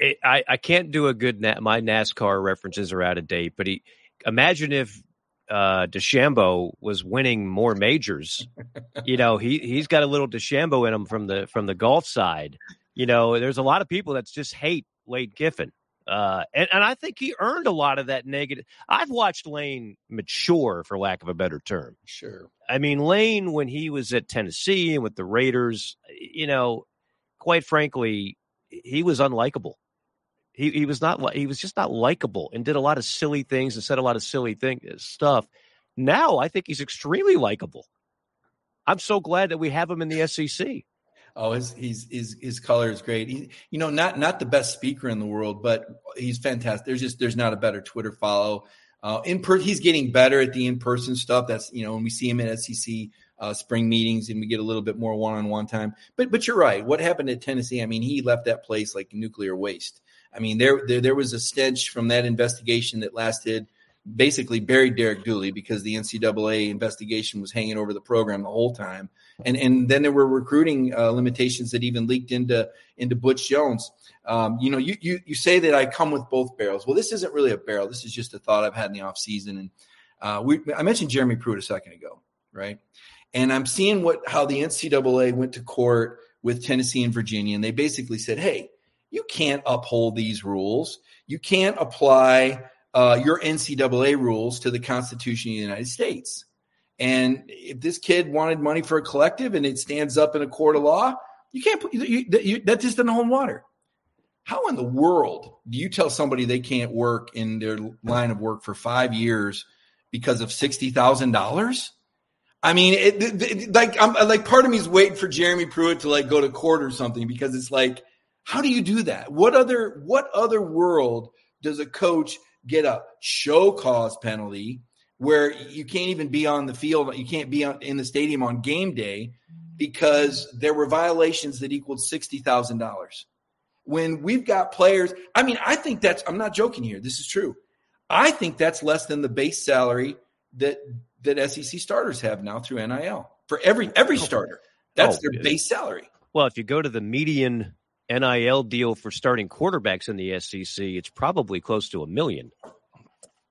I can't do a good my NASCAR references are out of date, but imagine if DeChambeau was winning more majors. He's got a little DeChambeau in him from the golf side. There's a lot of people that just hate Lane Kiffin. And I think he earned a lot of that negative. I've watched Lane mature, for lack of a better term. Sure. I mean, Lane, when he was at Tennessee and with the Raiders, quite frankly, he was unlikable. He was just not likable and did a lot of silly things and said a lot of silly stuff. Now I think he's extremely likable. I'm so glad that we have him in the SEC. Oh, his color is great. He, not the best speaker in the world, but he's fantastic. There's not a better Twitter follow. He's getting better at the in-person stuff. That's, when we see him at SEC spring meetings and we get a little bit more one-on-one time. But you're right. What happened at Tennessee? I mean, he left that place like nuclear waste. I mean, there was a stench from that investigation that lasted, basically buried Derek Dooley because the NCAA investigation was hanging over the program the whole time. And then there were recruiting limitations that even leaked into Butch Jones. You say that I come with both barrels. Well, this isn't really a barrel. This is just a thought I've had in the offseason. And I mentioned Jeremy Pruitt a second ago, right? And I'm seeing how the NCAA went to court with Tennessee and Virginia. And they basically said, hey, you can't uphold these rules. You can't apply your NCAA rules to the Constitution of the United States. And if this kid wanted money for a collective and it stands up in a court of law, you can't that just doesn't hold water. How in the world do you tell somebody they can't work in their line of work for 5 years because of $60,000? I mean, I'm part of me is waiting for Jeremy Pruitt to go to court or something, because it's like, how do you do that? What other world does a coach get a show cause penalty where you can't even be on the field, you can't be in the stadium on game day because there were violations that equaled $60,000? When we've got players, I mean, I think I'm not joking here. This is true. I think that's less than the base salary that SEC starters have now through NIL for every starter. That's their base salary. Well, if you go to the median NIL deal for starting quarterbacks in the SEC, it's probably close to $1 million.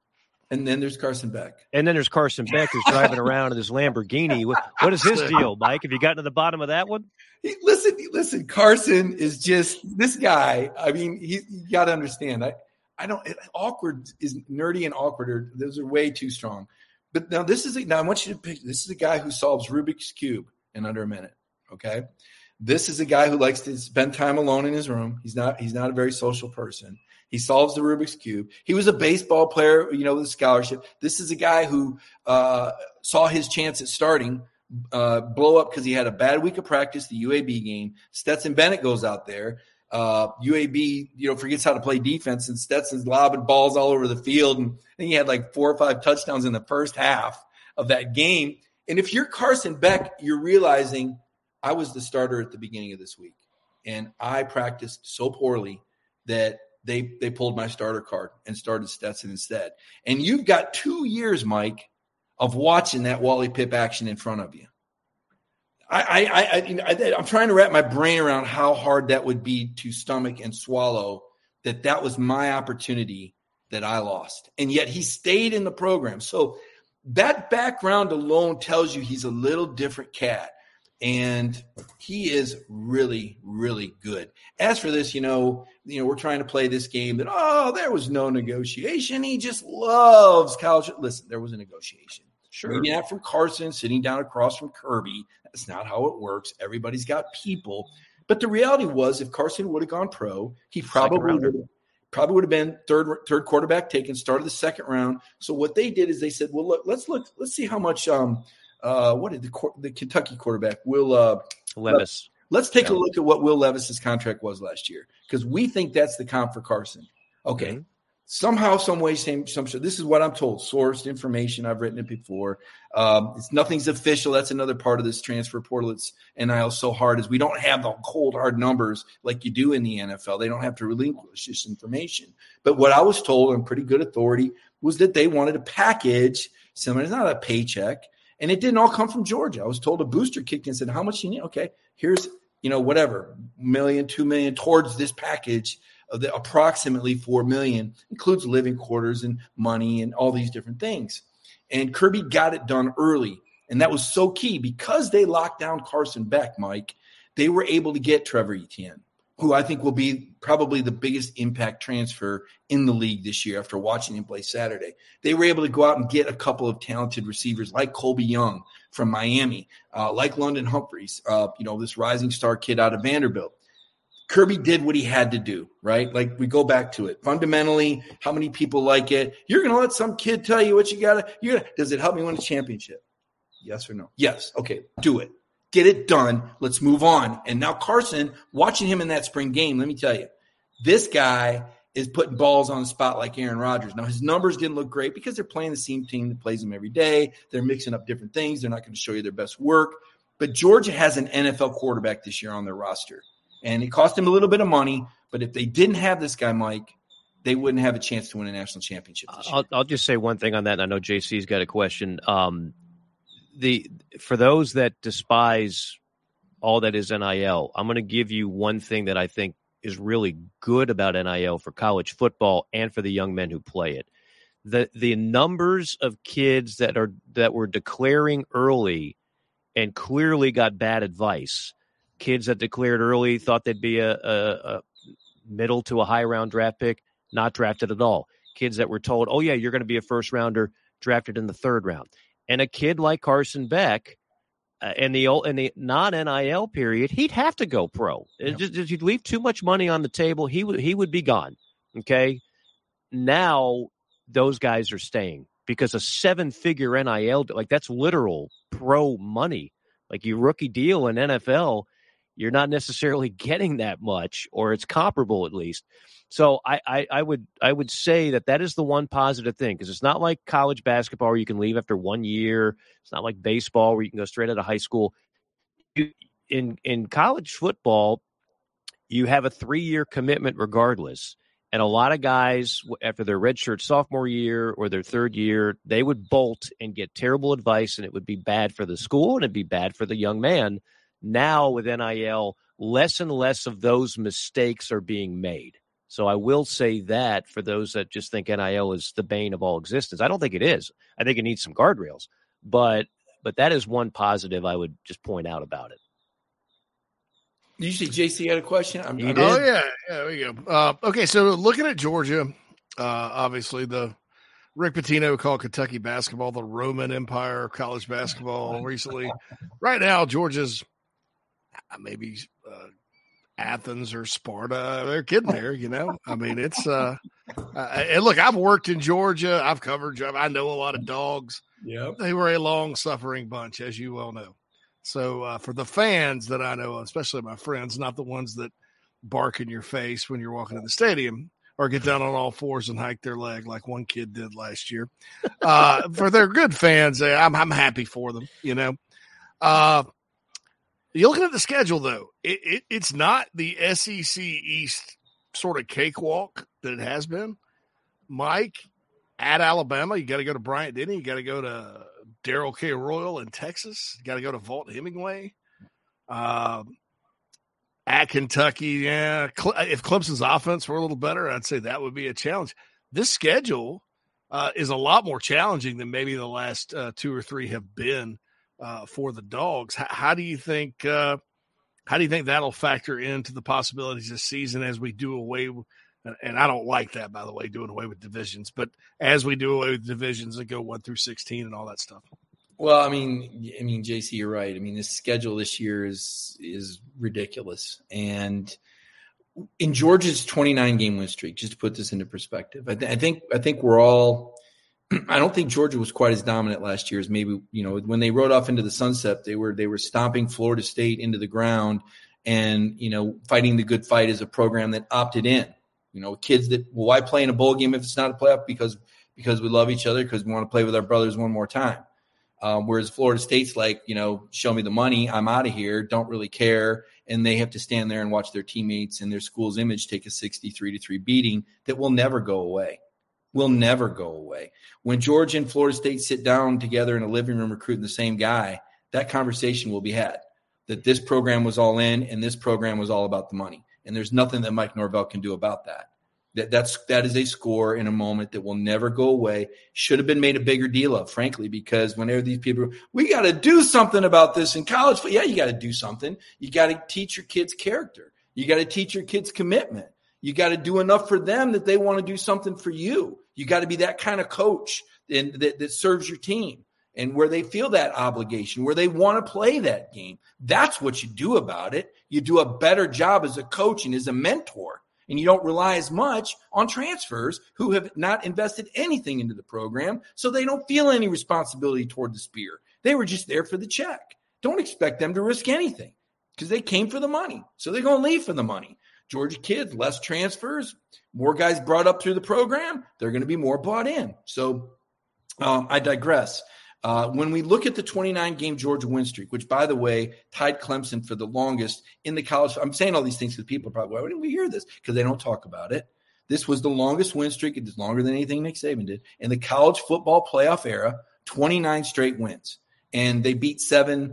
And then there's Carson Beck. And then there's Carson Beck who's driving around in this Lamborghini. What is his deal, Mike? Have you gotten to the bottom of that one? Listen, Carson is just this guy. I mean, you got to understand. Awkward is nerdy and awkward. Those are way too strong. But now I want you to picture, this is a guy who solves Rubik's Cube in under a minute. Okay. This is a guy who likes to spend time alone in his room. He's not a very social person. He solves the Rubik's Cube. He was a baseball player, with a scholarship. This is a guy who saw his chance at starting blow up because he had a bad week of practice, the UAB game. Stetson Bennett goes out there. UAB, forgets how to play defense, and Stetson's lobbing balls all over the field. And I think he had like 4 or 5 touchdowns in the first half of that game. And if you're Carson Beck, you're realizing I was the starter at the beginning of this week, and I practiced so poorly that they pulled my starter card and started Stetson instead. And you've got 2 years, Mike, of watching that Wally Pipp action in front of you. I'm trying to wrap my brain around how hard that would be to stomach and swallow that was my opportunity that I lost. And yet he stayed in the program. So that background alone tells you he's a little different cat. And he is really, really good. As for this, we're trying to play this game that, there was no negotiation. He just loves college. Listen, there was a negotiation. Sure. Maybe not from Carson sitting down across from Kirby. That's not how it works. Everybody's got people. But the reality was, if Carson would have gone pro, he probably would have been third quarterback taken, started the second round. So what they did is they said, well, look, let's see how much what did the Kentucky quarterback Will Levis? Let's take a look at what Will Levis's contract was last year, because we think that's the comp for Carson. Okay, mm-hmm. Somehow, some way, this is what I'm told. Sourced information. I've written it before. Nothing's official. That's another part of this transfer portal. It's NIL so hard is we don't have the cold hard numbers like you do in the NFL. They don't have to relinquish this information. But what I was told on pretty good authority was that they wanted a package similar. It's not a paycheck. And it didn't all come from Georgia. I was told a booster kicked in and said, how much you need? Okay, here's, whatever, $1 million, $2 million towards this package of the approximately $4 million, includes living quarters and money and all these different things. And Kirby got it done early. And that was so key because they locked down Carson Beck, Mike. They were able to get Trevor Etienne, who I think will be probably the biggest impact transfer in the league this year after watching him play Saturday. They were able to go out and get a couple of talented receivers like Colby Young from Miami, like London Humphreys, this rising star kid out of Vanderbilt. Kirby did what he had to do, right? Like we go back to it. Fundamentally, how many people like it? You're going to let some kid tell you what you got to – does it help me win a championship? Yes or no? Yes. Okay, do it. Get it done. Let's move on. And now Carson, watching him in that spring game, let me tell you, this guy is putting balls on the spot like Aaron Rodgers. Now, his numbers didn't look great because they're playing the same team that plays them every day. They're mixing up different things. They're not going to show you their best work. But Georgia has an NFL quarterback this year on their roster. And it cost him a little bit of money. But if they didn't have this guy, Mike, they wouldn't have a chance to win a national championship this year. I'll just say one thing on that. And I know JC's got a question. For those that despise all that is NIL, I'm going to give you one thing that I think is really good about NIL for college football and for the young men who play it. The numbers of kids that were declaring early and clearly got bad advice. Kids that declared early thought they'd be a middle to a high round draft pick, not drafted at all. Kids that were told, oh yeah, you're going to be a first rounder, drafted in the third round. And a kid like Carson Beck, in the non-NIL period, he'd have to go pro. Yep. You'd leave too much money on the table, he would be gone. Okay, now those guys are staying because a 7-figure NIL, like that's literal pro money. Like your rookie deal in NFL, you're not necessarily getting that much, or it's comparable at least. So I would say that is the one positive thing, because it's not like college basketball where you can leave after 1 year. It's not like baseball where you can go straight out of high school. In college football, you have a 3-year commitment regardless. And a lot of guys, after their redshirt sophomore year or their third year, they would bolt and get terrible advice, and it would be bad for the school and it'd be bad for the young man. Now with NIL, less and less of those mistakes are being made. So I will say that for those that just think NIL is the bane of all existence. I don't think it is. I think it needs some guardrails. But that is one positive I would just point out about it. You see JC had a question? Yeah, there we go. Okay, so looking at Georgia, obviously the Rick Pitino called Kentucky basketball the Roman Empire of college basketball recently. Right now, Georgia's maybe Athens or Sparta. They're getting there, you know. I mean, it's and look, I've worked in Georgia. I've covered. I know a lot of dogs. Yeah, they were a long-suffering bunch, as you well know. So for the fans that I know, especially my friends, not the ones that bark in your face when you're walking in the stadium or get down on all fours and hike their leg like one kid did last year. For their good fans, I'm happy for them, you know. You're looking at the schedule, though. It's not the SEC East sort of cakewalk that it has been. Mike, at Alabama, you got to go to Bryant-Denny. You got to go to Darrell K. Royal in Texas. You got to go to Vaught-Hemingway. At Kentucky, yeah. If Clemson's offense were a little better, I'd say that would be a challenge. This schedule is a lot more challenging than maybe the last 2 or 3 have been for the Dogs. How do you think that'll factor into the possibilities this season as we do away with, and I don't like that, by the way, doing away with divisions, but as we do away with divisions and go 1 through 16 and all that stuff? Well, I mean, JC, you're right. I mean, this schedule this year is ridiculous. And in Georgia's 29-game win streak, just to put this into perspective, I think we're all – I don't think Georgia was quite as dominant last year as maybe, you know, when they rode off into the sunset, they were stomping Florida State into the ground and, you know, fighting the good fight as a program that opted in. You know, kids that, well, why play in a bowl game if it's not a playoff? Because we love each other, because we want to play with our brothers one more time. Whereas Florida State's like, you know, show me the money, I'm out of here, don't really care. And they have to stand there and watch their teammates and their school's image take a 63-3 beating that will never go away. Will never go away. When Georgia and Florida State sit down together in a living room recruiting the same guy, that conversation will be had, that this program was all in and this program was all about the money. And there's nothing that Mike Norvell can do about that. That is a score in a moment that will never go away. Should have been made a bigger deal of, frankly, because whenever these people, we got to do something about this in college. Yeah, you got to do something. You got to teach your kids character. You got to teach your kids commitment. You got to do enough for them that they want to do something for you. You got to be that kind of coach that serves your team and where they feel that obligation, where they want to play that game. That's what you do about it. You do a better job as a coach and as a mentor. And you don't rely as much on transfers who have not invested anything into the program, so they don't feel any responsibility toward the spear. They were just there for the check. Don't expect them to risk anything because they came for the money, so they're going to leave for the money. Georgia kids, less transfers, more guys brought up through the program, they're going to be more bought in. So I digress. When we look at the 29-game Georgia win streak, which, by the way, tied Clemson for the longest in the college – I'm saying all these things because people are probably, why didn't we hear this? Because they don't talk about it. This was the longest win streak. It is longer than anything Nick Saban did. In the college football playoff era, 29 straight wins. And they beat 5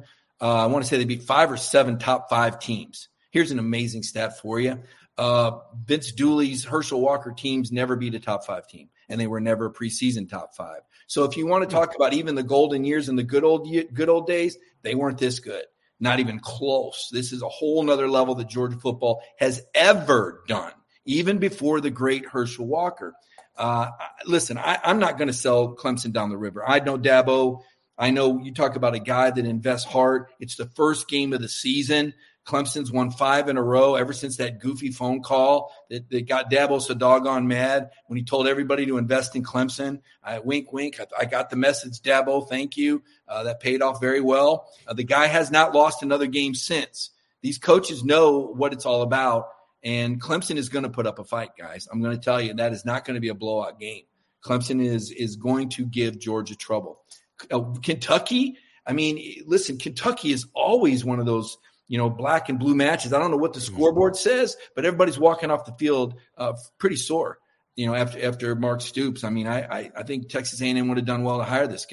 or 7 top 5 teams. Here's an amazing stat for you. Vince Dooley's Herschel Walker teams never beat a top 5 team, and they were never a preseason top 5. So if you want to talk about even the golden years and the good old days, they weren't this good. Not even close. This is a whole nother level that Georgia football has ever done, even before the great Herschel Walker. Listen, I'm not going to sell Clemson down the river. I know Dabo. I know you talk about a guy that invests hard. It's the first game of the season. Clemson's won 5 in a row ever since that goofy phone call that got Dabo so doggone mad when he told everybody to invest in Clemson. Wink, wink. I got the message, Dabo. Thank you. That paid off very well. The guy has not lost another game since. These coaches know what it's all about, and Clemson is going to put up a fight, guys. I'm going to tell you that is not going to be a blowout game. Clemson is going to give Georgia trouble. Kentucky, I mean, listen, Kentucky is always one of those – black and blue matches. I don't know what the scoreboard says, but everybody's walking off the field pretty sore, after Mark Stoops. I mean, I think Texas A&M would have done well to hire this guy.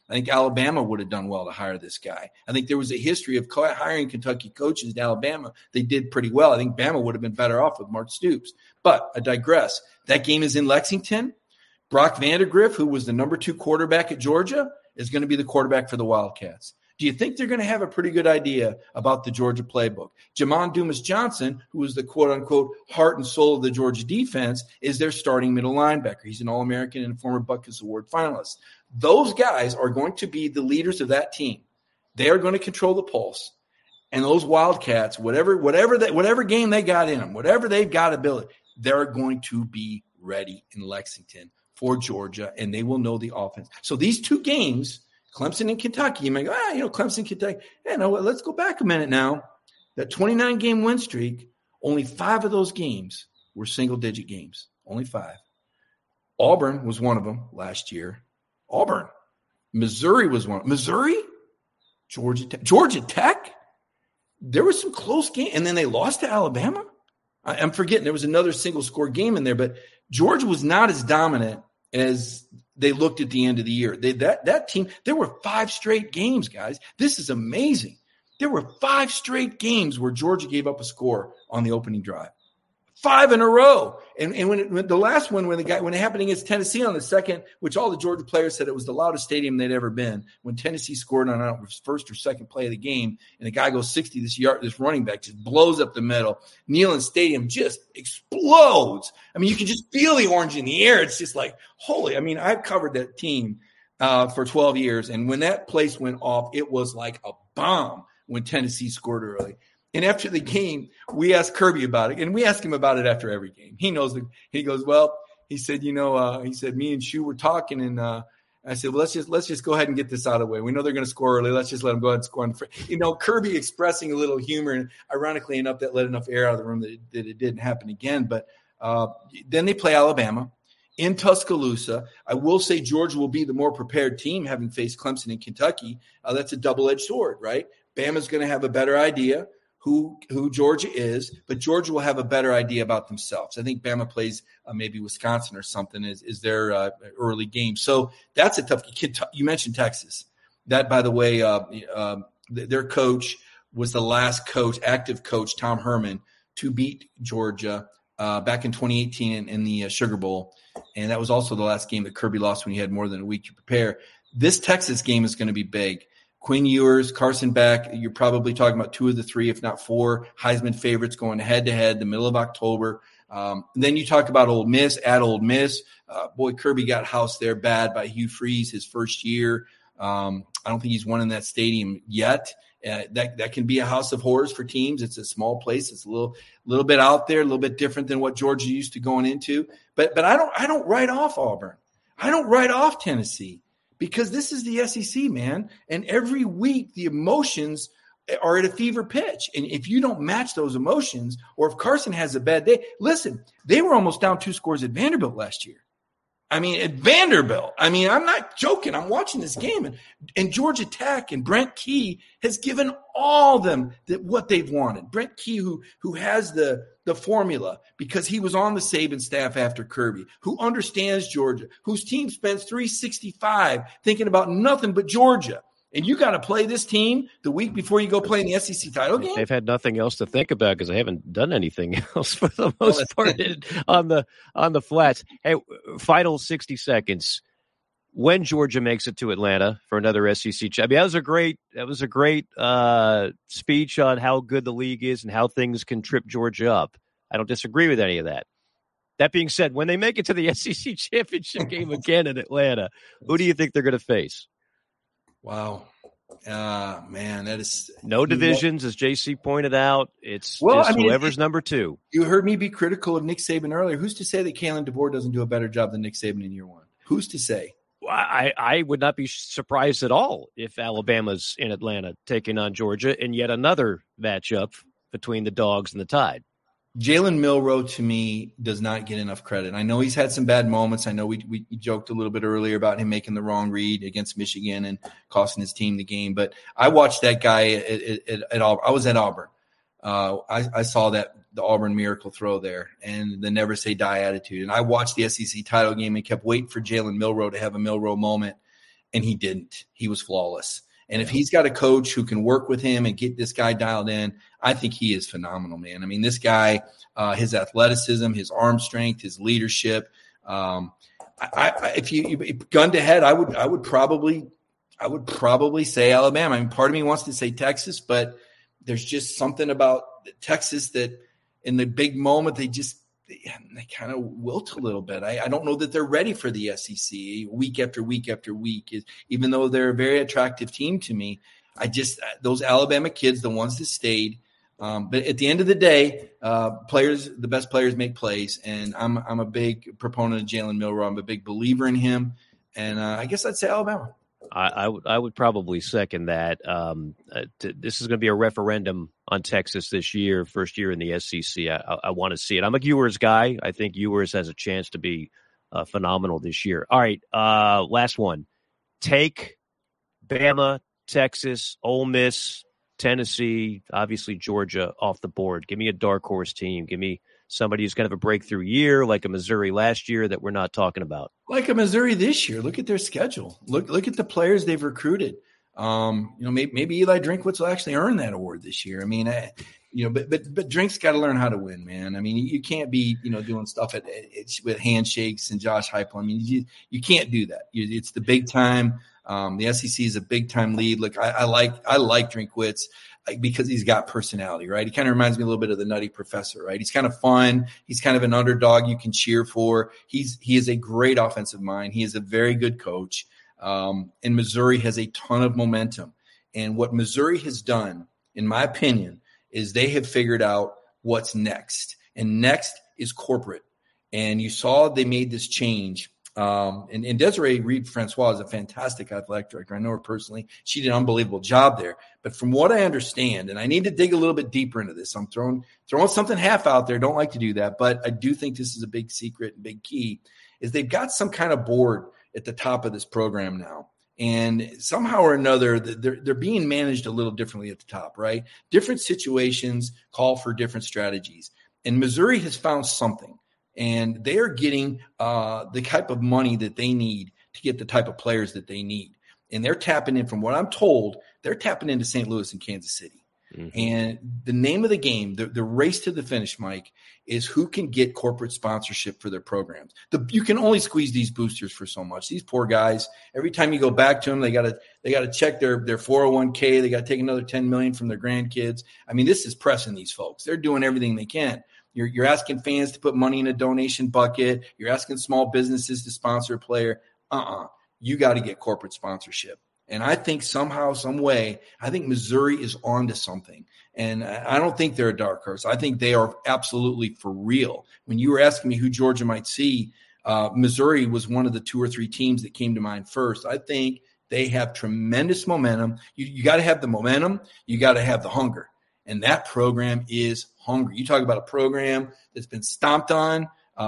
I think Alabama would have done well to hire this guy. I think there was a history of hiring Kentucky coaches to Alabama. They did pretty well. I think Bama would have been better off with Mark Stoops. But I digress. That game is in Lexington. Brock Vandagriff, who was the number 2 quarterback at Georgia, is going to be the quarterback for the Wildcats. Do you think they're going to have a pretty good idea about the Georgia playbook? Jamon Dumas-Johnson, who is the quote-unquote heart and soul of the Georgia defense, is their starting middle linebacker. He's an All-American and former Butkus Award finalist. Those guys are going to be the leaders of that team. They are going to control the pulse. And those Wildcats, whatever game they got in them, whatever they've got ability, they're going to be ready in Lexington for Georgia, and they will know the offense. So these 2 games, Clemson and Kentucky, you may go, Clemson, Kentucky. Let's go back a minute now. That 29-game win streak, only 5 of those games were single-digit games. Only 5. Auburn was one of them last year. Auburn. Missouri was one. Missouri? Georgia Tech? There was some close game, and then they lost to Alabama? I'm forgetting. There was another single-score game in there, but Georgia was not as dominant as they looked at the end of the year. That team, there were 5 straight games, guys. This is amazing. There were 5 straight games where Georgia gave up a score on the opening drive. 5 in a row. And when the last one, when it happened against Tennessee on the second, which all the Georgia players said it was the loudest stadium they'd ever been, when Tennessee scored on his first or second play of the game, and the guy goes 60, this running back just blows up the middle. Neyland Stadium just explodes. I mean, you can just feel the orange in the air. It's just like, holy. I mean, I've covered that team for 12 years, and when that place went off, it was like a bomb when Tennessee scored early. And after the game, we asked Kirby about it, and we ask him about it after every game. He knows that. He goes, well, he said, he said, me and Shu were talking, and I said, well, let's just go ahead and get this out of the way. We know they're going to score early. Let's just let them go ahead and score. Kirby expressing a little humor, and ironically enough, that let enough air out of the room that it didn't happen again. But then they play Alabama in Tuscaloosa. I will say Georgia will be the more prepared team, having faced Clemson and Kentucky. That's a double-edged sword, right? Bama's going to have a better idea who Georgia is, but Georgia will have a better idea about themselves. I think Bama plays maybe Wisconsin or something is their early game. So that's a tough – you mentioned Texas. That, by the way, their coach was the last active coach, Tom Herman, to beat Georgia back in 2018 in the Sugar Bowl. And that was also the last game that Kirby lost when he had more than a week to prepare. This Texas game is going to be big. Quinn Ewers, Carson Beck, you're probably talking about 2 of the 3, if not 4 Heisman favorites going head-to-head the middle of October. Then you talk about Ole Miss, at Ole Miss. Boy, Kirby got housed there bad by Hugh Freeze his first year. I don't think he's won in that stadium yet. That can be a house of horrors for teams. It's a small place. It's a little bit out there, a little bit different than what Georgia used to going into. But I don't write off Auburn. I don't write off Tennessee. Because this is the SEC, man. And every week the emotions are at a fever pitch. And if you don't match those emotions, or if Carson has a bad day, listen, they were almost down 2 scores at Vanderbilt last year. I mean, at Vanderbilt. I mean, I'm not joking. I'm watching this game. And Georgia Tech and Brent Key has given all them what they've wanted. Brent Key, who has the formula because he was on the Saban staff after Kirby, who understands Georgia, whose team spends $365 thinking about nothing but Georgia. And you got to play this team the week before you go play in the SEC title game? They've had nothing else to think about because they haven't done anything else for the most part on the flats. Hey, final 60 seconds. When Georgia makes it to Atlanta for another SEC, I mean, that was a great speech on how good the league is and how things can trip Georgia up. I don't disagree with any of that. That being said, when they make it to the SEC championship game again in Atlanta, who do you think they're going to face? Wow. Man, that is no divisions, as JC pointed out. It's whoever's number 2. You heard me be critical of Nick Saban earlier. Who's to say that Kalen DeBoer doesn't do a better job than Nick Saban in year 1? Who's to say? I would not be surprised at all if Alabama's in Atlanta taking on Georgia in yet another matchup between the Dogs and the Tide. Jalen Milroe, to me, does not get enough credit. I know he's had some bad moments. I know we joked a little bit earlier about him making the wrong read against Michigan and costing his team the game. But I watched that guy at Auburn. I was at Auburn. I saw the Auburn miracle throw there and the never say die attitude. And I watched the SEC title game and kept waiting for Jalen Milroe to have a Milroe moment. and he didn't. He was flawless. And if he's got a coach who can work with him and get this guy dialed in, I think he is phenomenal, man. I mean, this guy, his athleticism, his arm strength, his leadership. If you gun to head, I would probably say Alabama. I mean, part of me wants to say Texas, but there's just something about Texas that in the big moment they kind of wilt a little bit. I don't know that they're ready for the SEC week after week after week, even though they're a very attractive team to me. Those Alabama kids, the ones that stayed. But at the end of the day, the best players make plays, and I'm a big proponent of Jalen Milroe. I'm a big believer in him, and I guess I'd say Alabama. I would probably second that. This is going to be a referendum on Texas this year, first year in the SEC. I want to see it. I'm a Ewers guy. I think Ewers has a chance to be phenomenal this year. All right, last one. Take Bama, Texas, Ole Miss, Tennessee, obviously Georgia off the board. Give me a dark horse team. Give me somebody who's going to have a breakthrough year like a Missouri last year that we're not talking about. Like a Missouri this year. Look at their schedule. Look at the players they've recruited. Maybe Eli Drinkwitz will actually earn that award this year. I mean, but Drink's got to learn how to win, man. I mean, you can't be, doing stuff with handshakes and Josh Heupel. I mean, you can't do that. It's the big time. The SEC is a big time lead. Look, I like Drinkwitz because he's got personality, right? He kind of reminds me a little bit of the Nutty Professor, right? He's kind of fun. He's kind of an underdog you can cheer for. He is a great offensive mind. He is a very good coach. And Missouri has a ton of momentum. And what Missouri has done, in my opinion, is they have figured out what's next. And next is corporate. And you saw they made this change. And Desiree Reed-Francois is a fantastic athletic director. I know her personally. She did an unbelievable job there. But from what I understand, and I need to dig a little bit deeper into this, I'm throwing something half out there. Don't like to do that. But I do think this is a big secret and big key, is they've got some kind of board at the top of this program now. And somehow or another, they're being managed a little differently at the top, right? Different situations call for different strategies. And Missouri has found something. And they are getting the type of money that they need to get the type of players that they need. And they're tapping in, from what I'm told, they're tapping into St. Louis and Kansas City. Mm-hmm. And the name of the game, the race to the finish, Mike, is who can get corporate sponsorship for their programs. You can only squeeze these boosters for so much. These poor guys, every time you go back to them, they got to check their 401k. They got to take another $10 million from their grandkids. I mean, this is pressing these folks. They're doing everything they can. You're asking fans to put money in a donation bucket. You're asking small businesses to sponsor a player. You got to get corporate sponsorship. And I think somehow, some way, I think Missouri is on to something. And I don't think they're a dark horse. I think they are absolutely for real. When you were asking me who Georgia might see, Missouri was one of the 2 or 3 teams that came to mind first. I think they have tremendous momentum. You got to have the momentum. You got to have the hunger. And that program is hungry. You talk about a program that's been stomped on.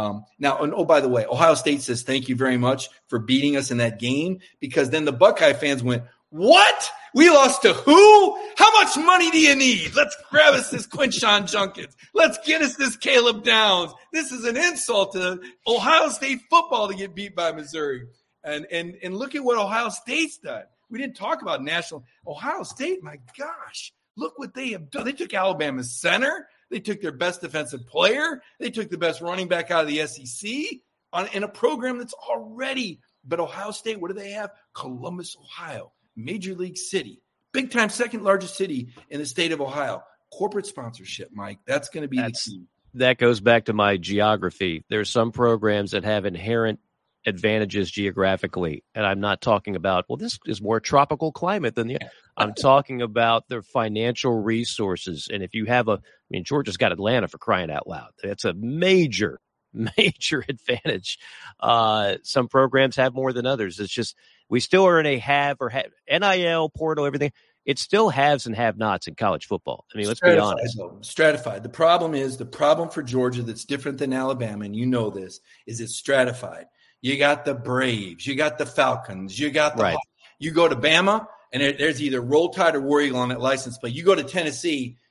By the way, Ohio State says thank you very much for beating us in that game, because then the Buckeye fans went, what? We lost to who? How much money do you need? Let's grab us this Quinshon Junkins. Let's get us this Caleb Downs. This is an insult to Ohio State football to get beat by Missouri. And look at what Ohio State's done. We didn't talk about national. Ohio State, my gosh. Look what they have done. They took Alabama's center. They took their best defensive player. They took the best running back out of the SEC in a program that's already. But Ohio State, what do they have? Columbus, Ohio, major league city, big time, second largest city in the state of Ohio. Corporate sponsorship, Mike. That's going to be the key. That goes back to my geography. There's some programs that have inherent advantages geographically. And I'm not talking about, well, this is more tropical climate than I'm talking about their financial resources. And if you have Georgia's got Atlanta, for crying out loud. That's a major advantage. Some programs have more than others. It's just, we still are in a have NIL portal, everything. It still haves and have nots in college football. I mean, let's be honest. Stratified. The problem for Georgia that's different than Alabama, and you know this, is it's stratified. You got the Braves, you got the Falcons, you got the You go to Bama, and there's either Roll Tide or War Eagle on that license plate. You go to Tennessee,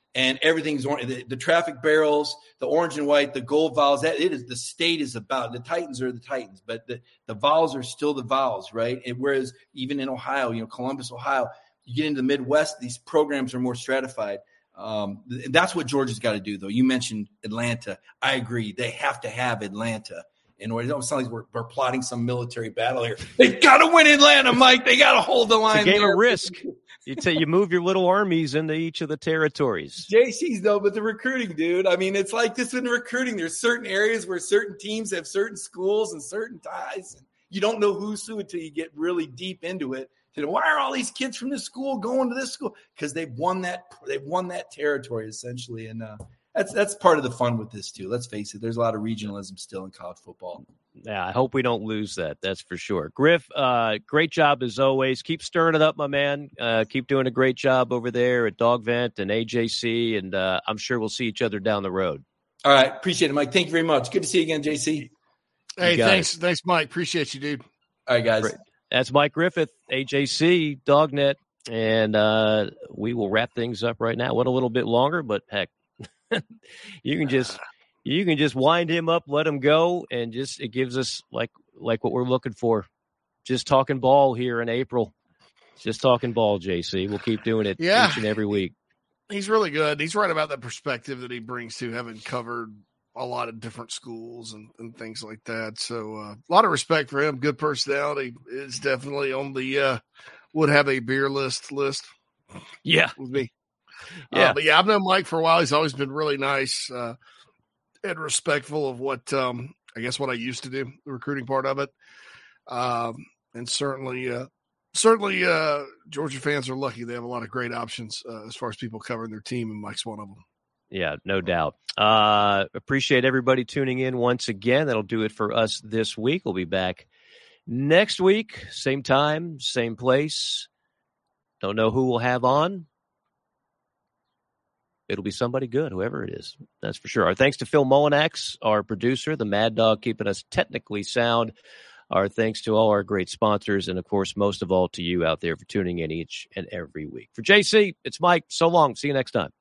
and everything's the traffic barrels, the orange and white, the gold vowels. The state is about. The Titans are the Titans, but the vowels are still the vowels, right? And whereas even in Ohio, Columbus, Ohio, you get into the Midwest, these programs are more stratified. That's what Georgia's got to do, though. You mentioned Atlanta. I agree. They have to have Atlanta. In order, it don't sound like we're plotting some military battle here. They've got to win Atlanta, Mike. They got to hold the line. It's a game there. of risk. You move your little armies into each of the territories. JC's, though, but the recruiting, dude. I mean, it's like this in recruiting. There's certain areas where certain teams have certain schools and certain ties. And you don't know who's who until you get really deep into it. Why are all these kids from this school going to this school? Because they've won that territory, essentially. And that's part of the fun with this, too. Let's face it. There's a lot of regionalism still in college football. Yeah, I hope we don't lose that. That's for sure. Griff, great job as always. Keep stirring it up, my man. Keep doing a great job over there at Dog Vent and AJC, and I'm sure we'll see each other down the road. All right. Appreciate it, Mike. Thank you very much. Good to see you again, JC. Hey, thanks. Thanks, Mike. Appreciate you, dude. All right, guys. Great. That's Mike Griffith, AJC, Dognet, and we will wrap things up right now. Went a little bit longer, but heck, you can just wind him up, let him go, and it gives us like what we're looking for. Just talking ball here in April. Just talking ball, JC. We'll keep doing it each and every week. He's really good. He's right about that perspective that he brings to having covered a lot of different schools and things like that. So a lot of respect for him. Good personality. Is definitely on the would have a beer list. Yeah. With me. Yeah. But I've known Mike for a while. He's always been really nice and respectful of what I guess what I used to do, the recruiting part of it. And certainly Georgia fans are lucky. They have a lot of great options as far as people covering their team, and Mike's one of them. Yeah, no doubt. Appreciate everybody tuning in once again. That'll do it for us this week. We'll be back next week, same time, same place. Don't know who we'll have on. It'll be somebody good, whoever it is. That's for sure. Our thanks to Phil Mullinax, our producer, the Mad Dog, keeping us technically sound. Our thanks to all our great sponsors, and, of course, most of all to you out there for tuning in each and every week. For JC, it's Mike. So long. See you next time.